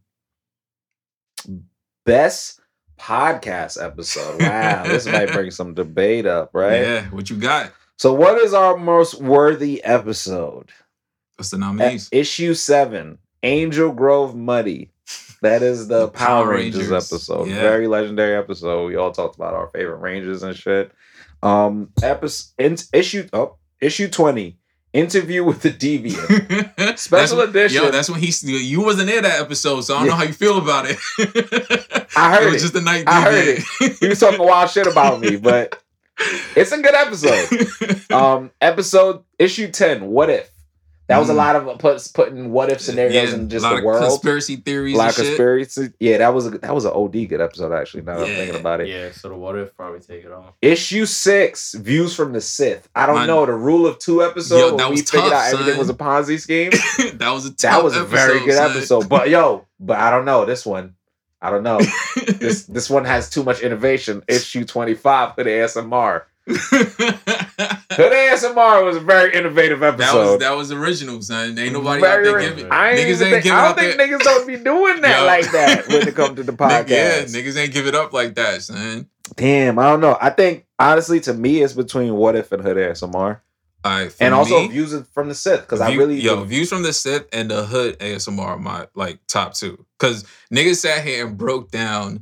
best podcast episode. Wow, this might bring some debate up, right? Yeah. What you got? So, what is our most worthy episode? What's the Uh, nominees? issue seven, Angel Grove Muddy. That is the, The Power, Power Rangers, Rangers. episode. Yeah. Very legendary episode. We all talked about our favorite Rangers and shit. Um, episode in, issue oh issue twenty, Interview with the Deviant. Special That's- edition. Yo, that's when he. You wasn't there that episode, so I don't Yeah. know how you feel about it. I heard it. Was it. just the night. I heard He was talking wild shit about me, but it's a good episode. Um, episode issue ten, What If? That was a Mm. lot of put, putting what if scenarios in just a lot the of world. conspiracy theories. A lot and of shit. conspiracy. Yeah, that was a that was an O D good episode actually. Now that I'm Yeah. thinking about it. Yeah, so the what if probably take it off. Issue six, Views from the Sith. I don't Man. know the rule of two episode. Yo, when that we was figured tough, out everything son. was a Ponzi scheme. that was a tough That was a very episode, good son. episode. But yo, but I don't know this one. I don't know. this this one has too much innovation. Issue twenty-five for the A S M R. Hood A S M R was a very innovative That was episode. that was original, son. Ain't nobody Very out there ori- giving. I ain't niggas even ain't think, giving I out don't think there. niggas don't be doing that Yo. like that when it comes to the podcast. Nigga, yeah, niggas ain't give it up like that, son. Damn, I don't know. I think honestly, to me, it's between What If and Hood A S M R, All right, for and also me, Views from the Sith because I View- really yo views from the Sith and the Hood A S M R are my like top two because niggas sat here and broke down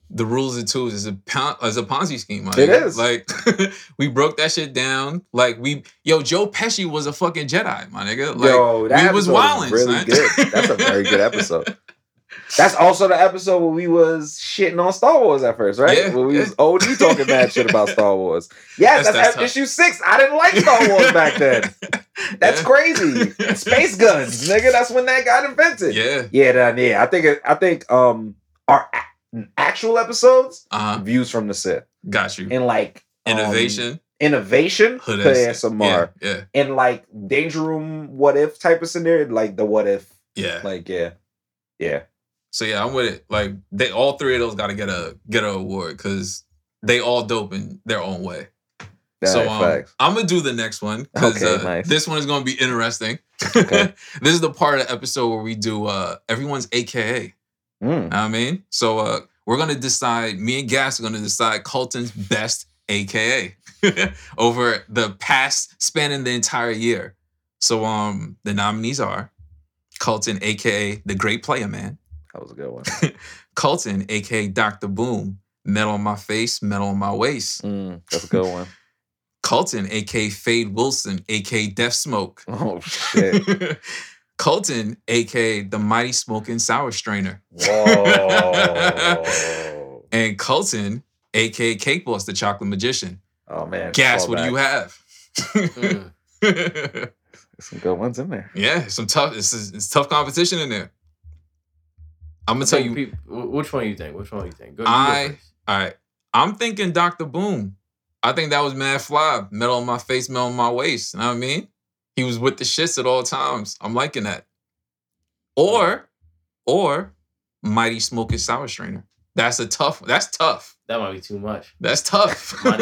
the rules of twos is a pon- is a Ponzi scheme. My It nigga. is. Like we broke that shit down. Like we, yo, Joe Pesci was a fucking Jedi, my nigga. Like Yo, that we was episode wildin', really son. good. That's a very good episode. That's also the episode where we was shitting on Star Wars at first, right? Yeah, Where we yeah. was O D talking mad shit about Star Wars. Yes, That's- that's, that's tough. issue six. I didn't like Star Wars back then. That's Yeah. crazy. Space guns, nigga. That's when that got invented. Yeah. Yeah, that, yeah. I think it, I think um our a- actual episodes, Uh huh. views from the Sith, Got you. and like um, Innovation. innovation, Hood Hood ass- A S M R, Yeah. Yeah. and like Danger Room, What If type of scenario, like the What If, Yeah. like yeah, yeah. So yeah, I'm with it. Like they, all three of those got to get a get an award because they all dope in their own way. So Alright, um, facts. I'm gonna do the next one because Okay, uh, nice. this one is gonna be interesting. Okay. This is the part of the episode where we do uh, everyone's A K A. Mm. Know what I mean, so uh, we're gonna decide. Me and Gas are gonna decide Colton's best A K A over the past spanning the entire year. So um, the nominees are Colton, A K A the Great Player Man. That was a good one. Colton, A K A Doctor Boom, metal on my face, metal on my waist. Mm, that's a good one. Colton, A K A Fade Wilson, A K A Death Smoke. Oh shit! Colton, A K A the Mighty Smoking Sour Strainer. Whoa! And Colton, A K A Cake Boss, the Chocolate Magician. Oh man! Gas, fall what do you back. have? Mm. There's some good ones in there. Yeah, some tough. It's, it's tough competition in there. I'm gonna I tell think you. peop- wh- which one you think? Which one you think? Go, you go I first. all right. I'm thinking Doctor Boom. I think that was mad fly. Metal on my face, metal on my waist. You know what I mean? He was with the shits at all times. I'm liking that. Or, or Mighty Smoking Sour Strainer. That's a tough. That's tough. That might be too much. That's tough. Mighty-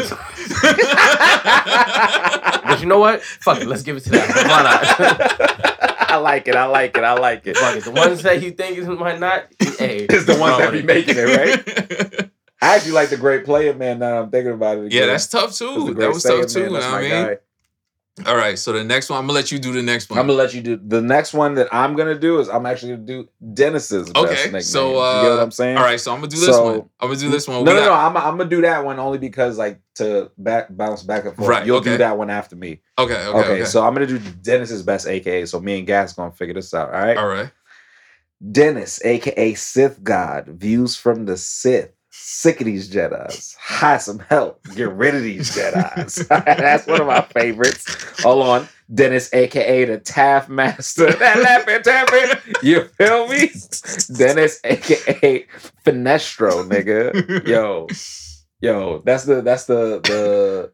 But you know what? Fuck it. Let's give it to that. Why not? I like it. I like it. I like it. Fuck it. The ones that you think is might not, hey, It's the ones wrong that with be it. making it, right? I actually like the Great Player Man. Now that I'm thinking about it. Yeah, again. that's tough 'Cause the too. Great That was Player tough too. Man, You that's know what my I mean? guy. All right, so the next one, I'm gonna let you do the next one. I'm gonna let you do the next one that I'm gonna do is I'm actually gonna do Dennis's best Okay, nickname. so, you get uh, what I'm saying? All right, so I'm gonna do this So- one. I'm gonna do this one. No, We no, no. got- I'm, I'm gonna do that one only because like to back bounce back and forth. Right, You'll okay. do that one after me. Okay, okay, Okay, okay. so I'm gonna do Dennis's best A K A. So me and Gas gonna figure this out. All right. All right. Dennis, aka Sith God, views from the Sith. Sick of these Jedis. Hide some help. Get rid of these Jedis. That's one of my favorites. Hold on. Dennis, aka the Taskmaster. That laughing tapping. You feel me? Dennis, aka Finestro, nigga. Yo. Yo, that's the that's the the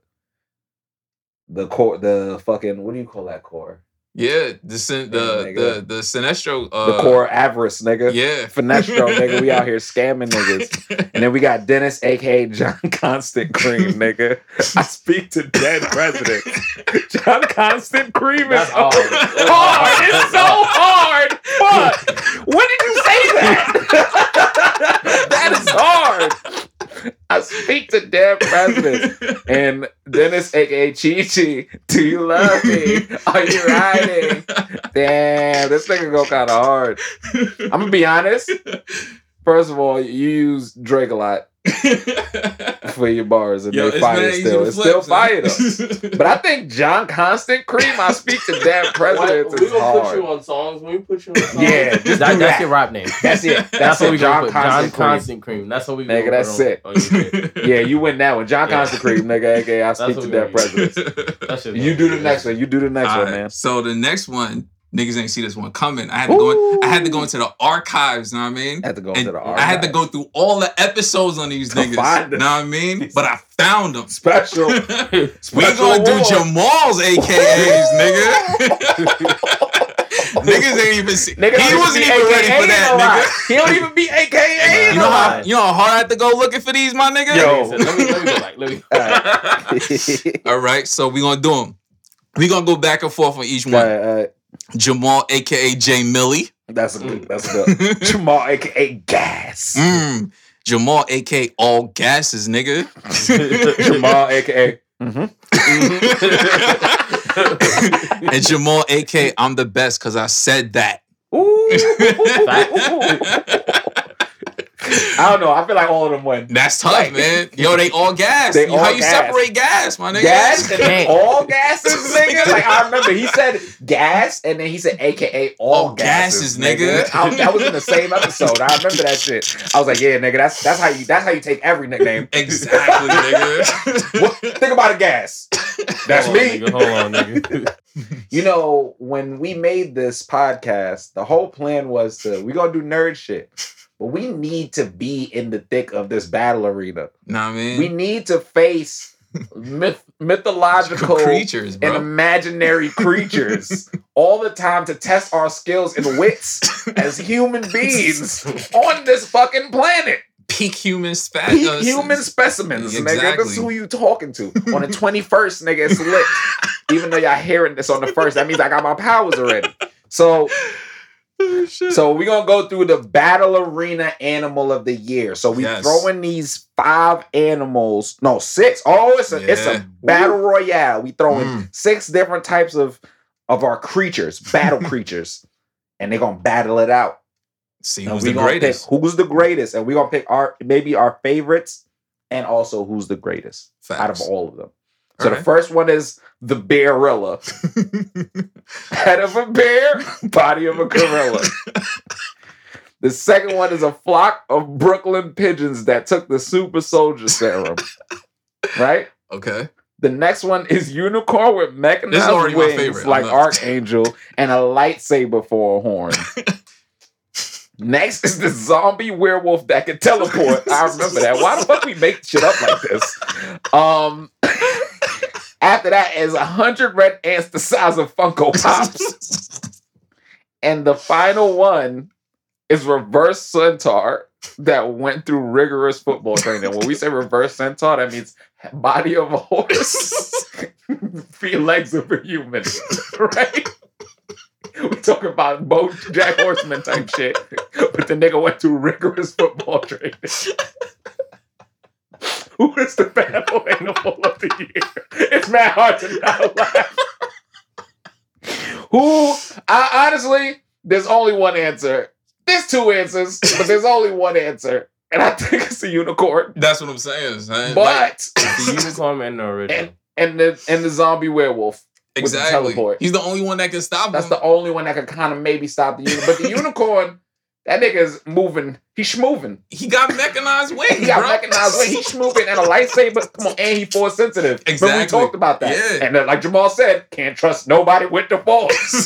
the core the fucking what do you call that core? Yeah, the sin, the Yeah, the nigga. the Sinestro. Uh, The core avarice, nigga. Yeah, Finestro, nigga. We out here scamming niggas. And then we got Dennis, aka John Constant Cream, nigga. I speak to dead presidents. John Constant Cream is That's hard. hard. hard. It's so hard. Fuck. When did you say that? That is hard. I speak to dead presidents. And Dennis, aka Chi Chi, do you love me? Are you riding? Damn, this nigga go kind of hard. I'm gonna be honest. First of all, you use Drake a lot for your bars, and Yo, they it's fire mad easy still. to It's flip, still son. fire though. But I think John Constant Cream, I speak to dead presidents, we is gonna put hard. you on songs. When we put you on songs, Yeah, just that, do that's that. your rap name. That's it. That's, That's it. what we John gonna put. John Constant Cream. Constant Cream. That's what we. Nigga, gonna that's put on, it. on your shit. Yeah, you win that one. John Yeah. Constant Cream, nigga, aka I That's speak what to we dead gonna presidents. That shit You do the next one. You do the next All one, right, man. So the next one, niggas ain't see this one coming. I had to go. In, I had to go into the archives. Know what I mean? I had to go And into the I had to go archives. through all the episodes on these To niggas. find them. Know what I mean? But I found them. Special. We Special gonna do award. Jamal's A K As, nigga. Niggas ain't even see. Nigga He don't wasn't be even ready for A K A that, a lot. nigga. He don't even be A K A. You know how you know how hard I had to go looking for these, my nigga. Yo. Let me let me go back. Let me. All right, so we gonna do them. We gonna go back and forth on each one. Alright, alright. Jamal, A K A J Millie. That's a good. That's a good. Jamal, aka Gas. Mm. Jamal, A K A All Gases, nigga. Jamal, aka. Mm-hmm. And Jamal, A K A I'm the best because I said that. Ooh. I don't know. I feel like all of them win. That's tough, Like- man. Yo, they all gas. They How all you gas. separate gas, my nigga? Gas and Dang. all gases, nigga. Like I remember, he said gas, and then he said A K A all All gases, gases, nigga. I, that was in the same episode. I remember that shit. I was like, yeah, nigga. That's that's how you that's how you take every nickname. Exactly, nigga. What, think about a gas. That's Hold on, me. nigga. Hold on, nigga. You know, when we made this podcast, the whole plan was to we gonna do nerd shit, but we need to be in the thick of this battle arena. Nah, man. We need to face myth, mythological creatures, bro. and imaginary creatures all the time to test our skills and wits as human beings on this fucking planet. Peak human spat. Peak uh, human specimens, nigga. This Exactly. is who you talking to. On the twenty-first, nigga, it's lit. Even though y'all hearing this on the first, that means I got my powers already. So, Oh, shit. so we're gonna go through the battle arena animal of the year. So we Yes. throw in these five animals. No, six. Oh, it's a it's Yeah. a battle royale. We throw in Mm. six different types of of our creatures, battle creatures, and they're gonna battle it out. See And who's we the gonna greatest. pick who's the greatest, and we're gonna pick our maybe our favorites, and also who's the greatest out of Facts. all of them. So Alright. the first one is the Bearilla. Head of a bear, body of a gorilla. The second one is a flock of Brooklyn pigeons that took the super soldier serum. Right? Okay. The next one is unicorn with This is mechanized already my wings favorite. like I'm not- Archangel and a lightsaber for a horn. Next is the zombie werewolf that can teleport. I remember that. Why the fuck we make shit up like this? Um, after that is a hundred red ants the size of Funko Pops. And the final one is reverse centaur that went through rigorous football training. When we say reverse centaur, that means body of a horse, three legs of a human, right? We talking about BoJack Horseman type shit, but the nigga went through rigorous football training. Who is the battle animal of the year? It's mad hard to not laugh. Who? I honestly, there's only one answer. There's two answers, but there's only one answer, and I think it's a unicorn. That's what I'm saying, son. But Like, The unicorn and the original. and and the and the zombie werewolf. with the exactly. teleport. He's the only one that can stop That's him. the only one that can kind of maybe stop the unicorn. But the unicorn, that nigga is moving. He's schmoving. He got mechanized wings. He got bro. mechanized way. He's schmoving and a lightsaber. Come on, and he force sensitive. But we Exactly. talked about that. Yeah. And then, like Jamal said, can't trust nobody with the force.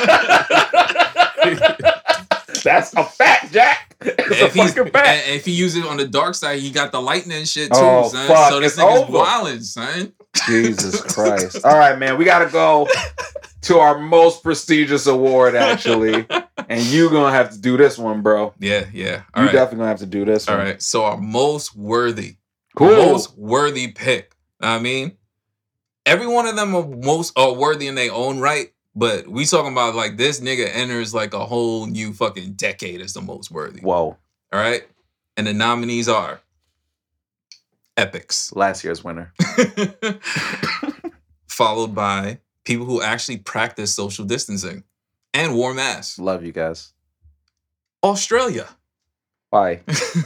That's a fact, Jack. It's a if, he's, fucking fact. and if he uses it on the dark side, he got the lightning shit too, Oh, son. fuck, So this it's nigga's over. wildin', son. Jesus Christ. All right, man. We got to go to our most prestigious award, actually. And you going to have to do this one, bro. Yeah, yeah. You All right. definitely going to have to do this All one. right. So our most worthy, Cool. most worthy pick. Know what I mean, every one of them are most are worthy in their own right. But we talking about like this nigga enters like a whole new fucking decade as the most worthy. Whoa. All right. And the nominees are Epics. Last year's winner. Followed by people who actually practice social distancing and wore masks. Love you guys. Australia. Bye.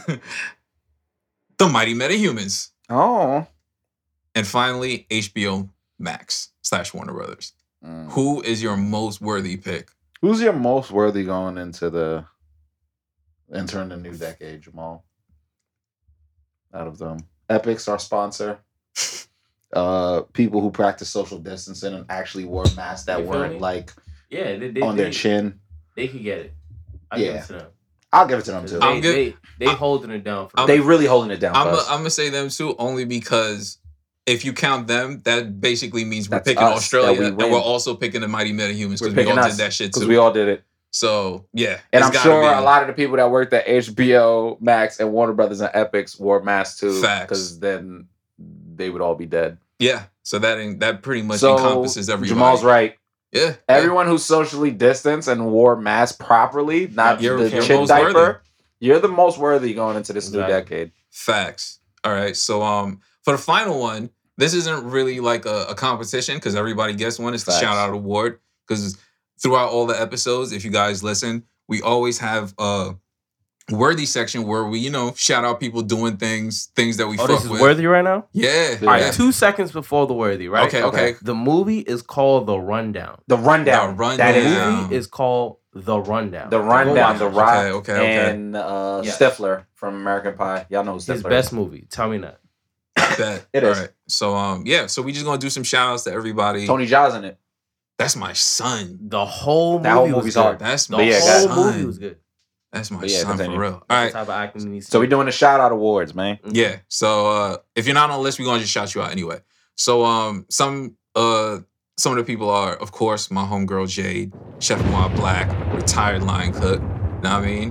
The Mighty Metahumans. Oh. And finally, H B O Max slash Warner Brothers. Mm. Who is your most worthy pick? Who's your most worthy going into the entering the new decade, Jamal? Out of them. Epic's our sponsor. Uh, people who practice social distancing and actually wore masks that You feel weren't me? like Yeah, they, they, on they, their chin. they could get it. I Yeah. give it to them. I'll give it to them 'Cause too. They, I'm good. they, they I'm- holding it down for I'm- They really holding it down I'm for us. going to say them too, only because if you count them, that basically means we're That's picking us, that Australia we and win. we're also picking the Mighty Metahumans We're because we picking all us, did that shit Because too. we all did it. So, yeah. And it's I'm gotta sure be a lot of the people that worked at H B O Max and Warner Brothers and Epics wore masks too. Facts. Because then they would all be dead. Yeah. So that ain't, that pretty much So encompasses everybody. Jamal's right. Yeah. yeah. Everyone who socially distanced and wore masks properly, not You're- the you're chin most diaper, worthy. you're the most worthy going into this new Exactly. decade. Facts. All right. So um, for the final one, this isn't really like a, a competition because everybody gets one. It's the Facts. shout out award. Because throughout all the episodes, if you guys listen, we always have uh worthy section where we, you know, shout out people doing things, things that we Oh, fuck this is with. worthy right now? Yeah. Yeah. All right, yeah. two seconds before the worthy, right? Okay, okay. The movie is called The Rundown. The rundown. The Rundown. That The is Yeah. movie is called The Rundown. the Go rundown. watch The it. Rock Okay, okay, okay. and uh, Yes. Stifler from American Pie. Y'all know who Stifler His is. best movie. Tell me that. Bet. It All is. right. So um yeah, so we just gonna do some shout outs to everybody. Tony Jaa's in it. That's my son. The whole movie That whole was movie's good. hard. That's The my yeah, whole guys. movie son. was good. That's my But yeah, son continue. for real. All That's right. the type of acting he needs So to we're do. doing the shout out awards, man. Yeah. So uh if you're not on the list, we're gonna just shout you out anyway. So um some uh some of the people are, of course, my homegirl Jade, Chef Noir Black, retired line cook. Know what I mean?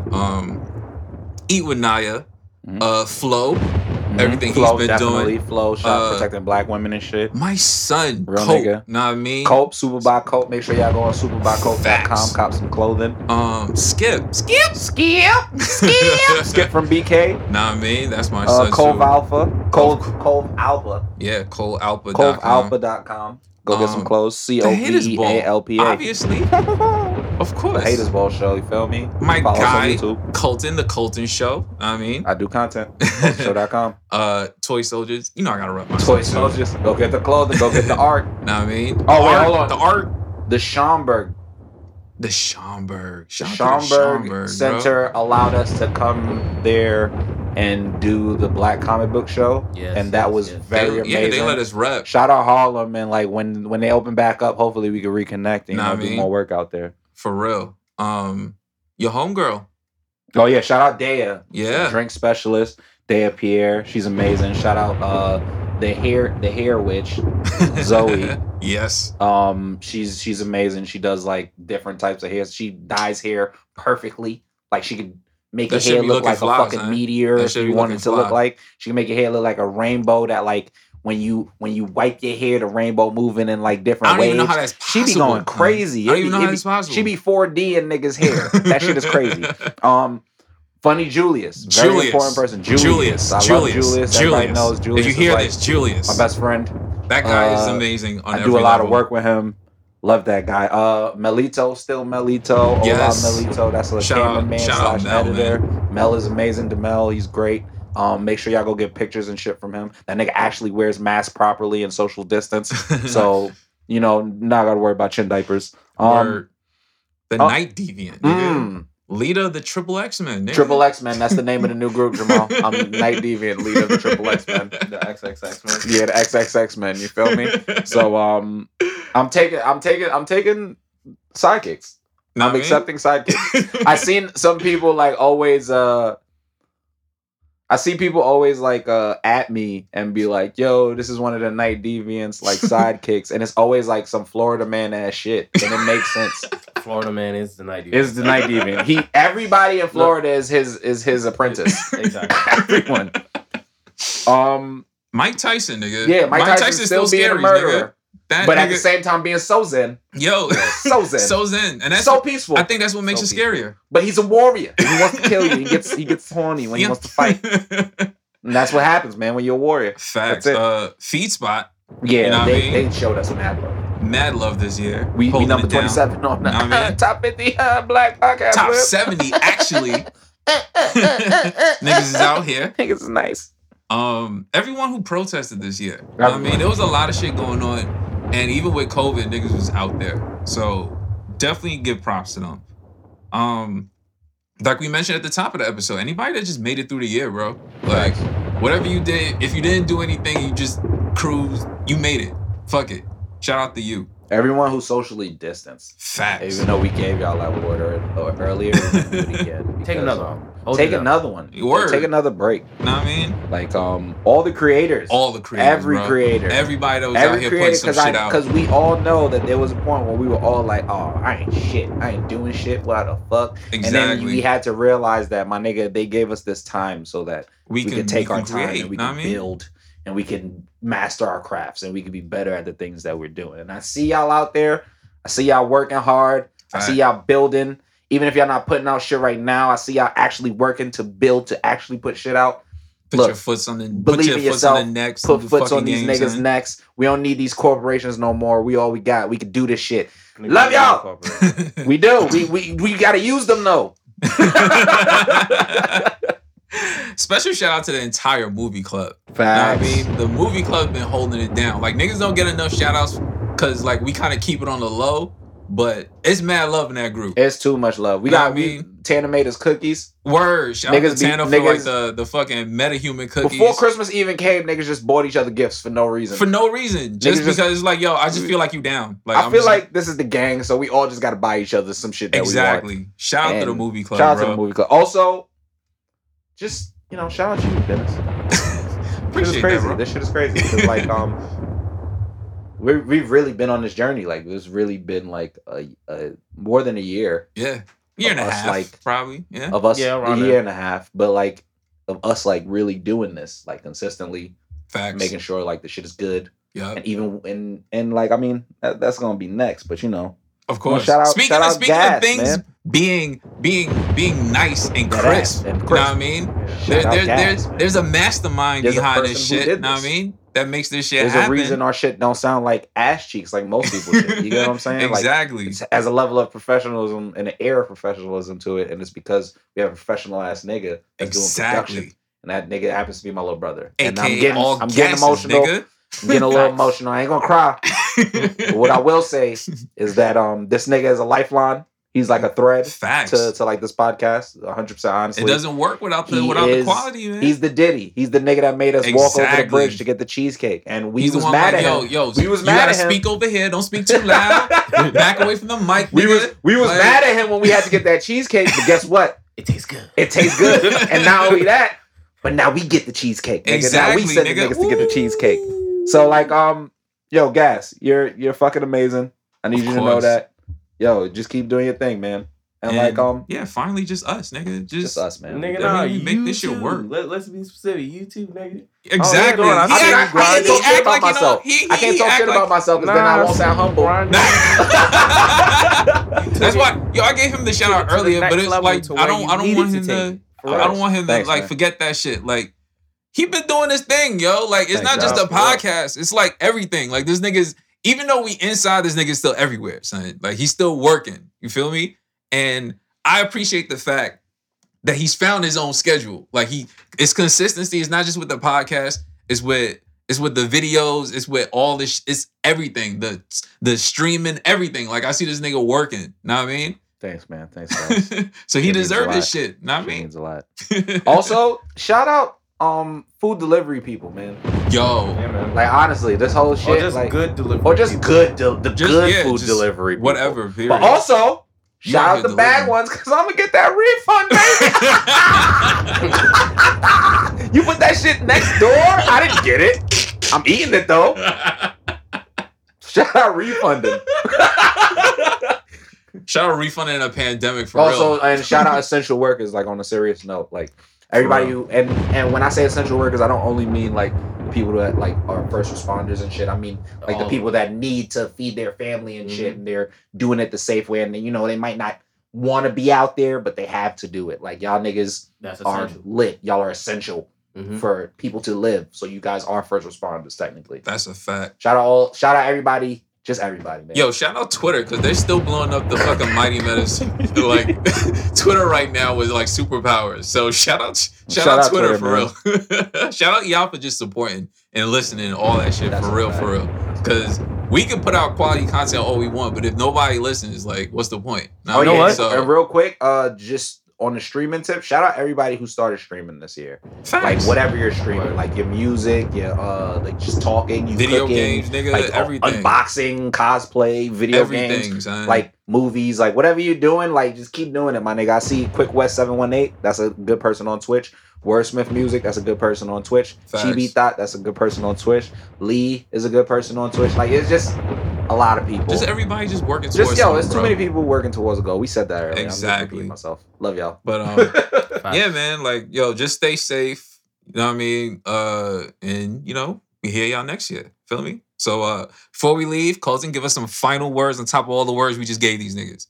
Um Eat with Naya, Mhm. uh Flo, Mhm. everything Flo, he's been definitely. doing. Flo, shot Uh, protecting black women and shit. My son, Real Cope, nigga. know what I mean? Cope, Super by Cope. Make sure y'all go on super by cope dot com, Facts. cop some clothing. Um Skip. Skip. Skip, skip, skip from B K. Know what I mean? That's my Uh, son. Cove too. Alpha, Cove, Cove Alpha, Yeah, Cole Alpha. Cove Alpha dot com. Go get some Um, clothes. C The O Haters V E Ball. A L P A. Obviously. Of course. The Haters Ball show. You feel me? My Follow us guy, on YouTube. Colton, the Colton Show. Know what I mean? I do content. show dot com. Uh, Toy Soldiers. You know I gotta rep my Toy son, too. Soldiers. Go get the clothing. Go get the art. Know what I mean? Oh, wait, art, hold on. The art. The Schomburg. The Schomburg. The Shout out to the Schomburg Schomburg, bro. Center allowed us to come there and do the Black Comic Book Show. Yes, and that yes, was yes. very They, amazing. yeah, they let us rep. Shout out Harlem, and like when when they open back up, hopefully we can reconnect and you Nah, know, I do mean- more work out there. For real. Um, your homegirl. Oh yeah, shout out Dea, Yeah. drink specialist, Dea Pierre. She's amazing. Shout out uh the hair the hair witch, Zoe. Yes. Um, she's she's amazing. She does like different types of hair. She dyes hair perfectly. Like she could make That your shit hair be look looking like fly, a fucking son. meteor That if shit you be wanted looking to look fly. like. She can make your hair look like a rainbow that like when you when you wipe your hair, the rainbow moving in like I different don't waves. even know how that's She possible. be going crazy. I don't It even be- know it how be- that's possible. She be four D in niggas' hair. That shit is crazy. Um, Funny Julius, very Julius. important person. Julius, Julius. I love Julius. Julius. Everybody knows Julius. If you hear is like this, Julius. my best friend. That guy is Uh, amazing on I every do a lot level. of work with him. Love that guy. Uh, Melito, still Melito. Yes. Ola Melito. That's a Shout out- cameraman shout out slash Mel, editor. Mel is amazing. DeMel, he's great. Um, make sure y'all go get pictures and shit from him. That nigga actually wears masks properly and social distance. So you know, not gotta worry about chin diapers. Um, Word. the oh. Night Deviant, nigga. mm, Leader of the Triple X Men. Triple X Men. That's the name of the new group, Jamal. I'm Night Deviant, leader of the Triple X Men. The X X X Men. Yeah, the X X X Men. You feel me? So um, I'm taking, I'm taking, I'm taking sidekicks. Know I'm what I mean? accepting sidekicks. I seen some people like always. uh I see people always like uh at me and be like, "Yo, this is one of the Night Deviants like sidekicks," and it's always like some Florida man ass shit, and it makes sense. Florida man is the night. Is the Night Deviant? He everybody in Florida is his is his apprentice. Exactly. Everyone. Um. Mike Tyson, nigga. Yeah, Mike, Tyson's still, being a scary, murderer, nigga. That but nigga, at the same time being so zen, yo, so zen, so zen, and that's so what- peaceful. I think that's what makes So it scarier. But he's a warrior. He wants to kill you. He gets he gets horny when he wants to fight. And that's what happens, man, when you're a warrior. Facts. That's it. Uh, Feed Spot, Yeah, You know what I they, mean? they showed us mad love. mad love this year. We, we Holding number it down. twenty-seven on the Know what I mean? top fifty uh, black podcast. Top list. seventy, actually. Niggas is out here. Niggas is nice. Um, everyone who protested this year. You know what I mean, there was a lot of shit going on, and even with COVID, niggas was out there. So definitely give props to them. Um, like we mentioned at the top of the episode, anybody that just made it through the year, bro. Like whatever you did, if you didn't do anything, you just cruised, you made it. Fuck it. Shout out to you. Everyone who socially distanced. Facts. Even though we gave y'all that word or, or earlier, we can do it again. Take because, another um, one. Hold Take it up. another one. Word. Take another break. Know what I mean? Like um, all the creators. All the creators. Every bro. creator. Everybody that was out Every here creator, putting some because shit out. because we all know that there was a point where we were all like, "Oh, I ain't shit. I ain't doing shit. What the fuck?" And then Exactly. we had to realize that, my nigga, they gave us this time so that we, we, can could take we our can time create, and we know can what I mean? build and we can master our crafts and we can be better at the things that we're doing. And I see y'all out there. I see y'all working hard. I see Fact. y'all building. Even if y'all not putting out shit right now, I see y'all actually working to build, to actually put shit out. Put Look, your foots on the put believe your in foots yourself, on the necks. Put of the foots on fucking these games, niggas' son. necks. We don't need these corporations no more. We all we got. We can do this shit. Niggas Love love y'all. corporate. We do. We we we gotta use them though. Special shout out to the entire movie club. Facts. You know what I mean? The movie club been holding it down. Like, niggas don't get enough shout outs because, like, we kind of keep it on the low, but it's mad love in that group. It's too much love. We Know got what I mean? Tana made us cookies. Word. Shout Niggas out to be- Tana for, niggas- like, the, the fucking metahuman cookies. Before Christmas even came, niggas just bought each other gifts for no reason. For no reason. Just Niggas because just- it's like, yo, I just feel like you down. Like, I I'm feel just- like this is the gang, so we all just got to buy each other some shit that we want. Exactly. Shout out to And the movie club, Shout out bro. to the movie club. Also, just, you know, shout out to you, Dennis. This shit Appreciate is crazy. that, bro. This shit is crazy. 'Cause, like, um, we we've really been on this journey. Like, it's really been like a, a more than a year Yeah. Year and a Us, half, like- probably. Yeah. of us. Yeah, a around year there. and a half, but like of us like really doing this, like consistently Facts. making sure like the shit is good, Yup. and even and and like I mean that, that's gonna be next. But you know, Of course. shout out- speaking shout of out speaking Gas, of things man. being being being nice and That crisp. ass and You know crisp. what I mean? Shout There, out there, Gas, there's man. there's a mastermind There's a behind person this who shit. did You know what I this. mean? That makes this shit There's happen. a reason our shit don't sound like ass cheeks like most people shit. You get what I'm saying? Like, Exactly. it has a level of professionalism and an air of professionalism to it, and it's because we have a professional ass nigga that's doing Exactly. production, and that nigga happens to be my little brother. A And K I'm A getting, all I'm getting gases, emotional. nigga. I'm getting a little Facts. emotional. I ain't gonna cry. But what I will say is that um, this nigga is a lifeline. He's like a thread Facts. to, to like this podcast. one hundred percent honestly. It doesn't work without the He without is- the quality, man. He's the Diddy. He's the nigga that made us walk over the Exactly. bridge to get the cheesecake, and we He's was the one mad like, at yo, him. yo, We was you mad gotta at him. speak over here. Don't speak too loud. Back away from the mic, We nigga. was we was Like- mad at him when we had to get that cheesecake, but guess what? It tastes good. It tastes good. And not only that, but now we get the cheesecake. Nigga. Exactly, now we send nigga. the niggas to get the cheesecake. Ooh. So like um, yo, Gas, you're you're fucking amazing. I need Of you to know course. that. Yo, just keep doing your thing, man. And, And, like um, yeah, finally just us, nigga. Just, just us, man. Nigga, I nah, mean, you make this shit work. Let, let's be specific. YouTube, nigga. Exactly. Oh, yeah, He I mean, act- I he- can't he talk shit act about like, you know, myself. he- I can't he talk act shit like- about myself because then I won't sound humble. That's why, yo, I gave him the shout out To the earlier, next but it's level like to I where don't, you I don't needed want to him take to, it. For I real. don't want him Thanks, to like man. forget that shit. Like he been doing this thing, yo. Like it's Thanks, not just y'all. a podcast. It's like everything. Like this nigga's, even though we inside, this nigga's still everywhere, son. Like he's still working. You feel me? And I appreciate the fact that he's found his own schedule. Like he, it's consistency. It's not just with the podcast. It's with it's with the videos. It's with all this. It's everything. The the streaming, everything. Like I see this nigga working. Know what I mean? Thanks, man. Thanks, guys. So he It means a deserved lot. this shit. Know what I It mean? means a lot. Also, shout out um food delivery people, man. Yo, Yeah, man. Like honestly, this whole shit, Or just like, good delivery. or just people. good, del- the Just- good yeah, food just delivery, people. whatever. Period. But also, You shout out out here the bad delivering. ones because I'm gonna get that refund, baby. You put that shit next door. I didn't get it. I'm eating it though. Shout out refunding. Shout out refunding in a pandemic for Also, real. and shout out essential workers. Like on a serious note, like everybody who and and when I say essential workers, I don't only mean like the people that like are first responders and shit. I mean like the Oh. people that need to feed their family and shit, Mhm. and they're doing it the safe way. And you know they might not want to be out there, but they have to do it. Like y'all niggas That's are essential. lit. Y'all are essential Mhm. for people to live. So you guys are first responders technically. That's a fact. Shout out all. Shout out everybody. Just everybody, man. Yo, shout out Twitter because they're still blowing up the fucking Mighty Menace. Like Twitter right now with like superpowers. So shout out, shout, Shout out, out Twitter, Twitter, for real. Shout out y'all for just supporting and listening and all that shit That's for a real, fact. for real. Because we can put out quality content all we want, but if nobody listens, like, what's the point? Oh Know yeah, what I mean? and So, real quick, uh, just on the streaming tip, shout out everybody who started streaming this year. Like facts. whatever you're streaming, Right. like your music, your uh, like just talking, you Video cooking, games, nigga, like everything. unboxing, cosplay, video Everything, games, son. like movies, like whatever you're doing, like just keep doing it, my nigga. I see Quick West seven one eight, that's a good person on Twitch. Wordsmith Music, that's a good person on Twitch. Facts. Chibi Thought, that's a good person on Twitch. Lee is a good person on Twitch. Like it's just a lot of people. just everybody just working towards Just yo, something, it's too bro. many people working towards a goal. We said that earlier. I'm just Exactly. repeating myself. Love y'all. But um, Facts. yeah, man, like, yo, just stay safe. You know what I mean? Uh, and you know, we hear y'all next year. Feel me? So uh, before we leave, Colton, give us some final words on top of all the words we just gave these niggas.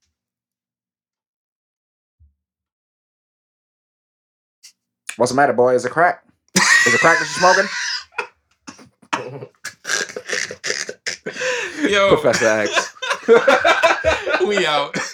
What's the matter, boy? Is it crack? Is it crack that you're smoking? Yo, Professor X. we out.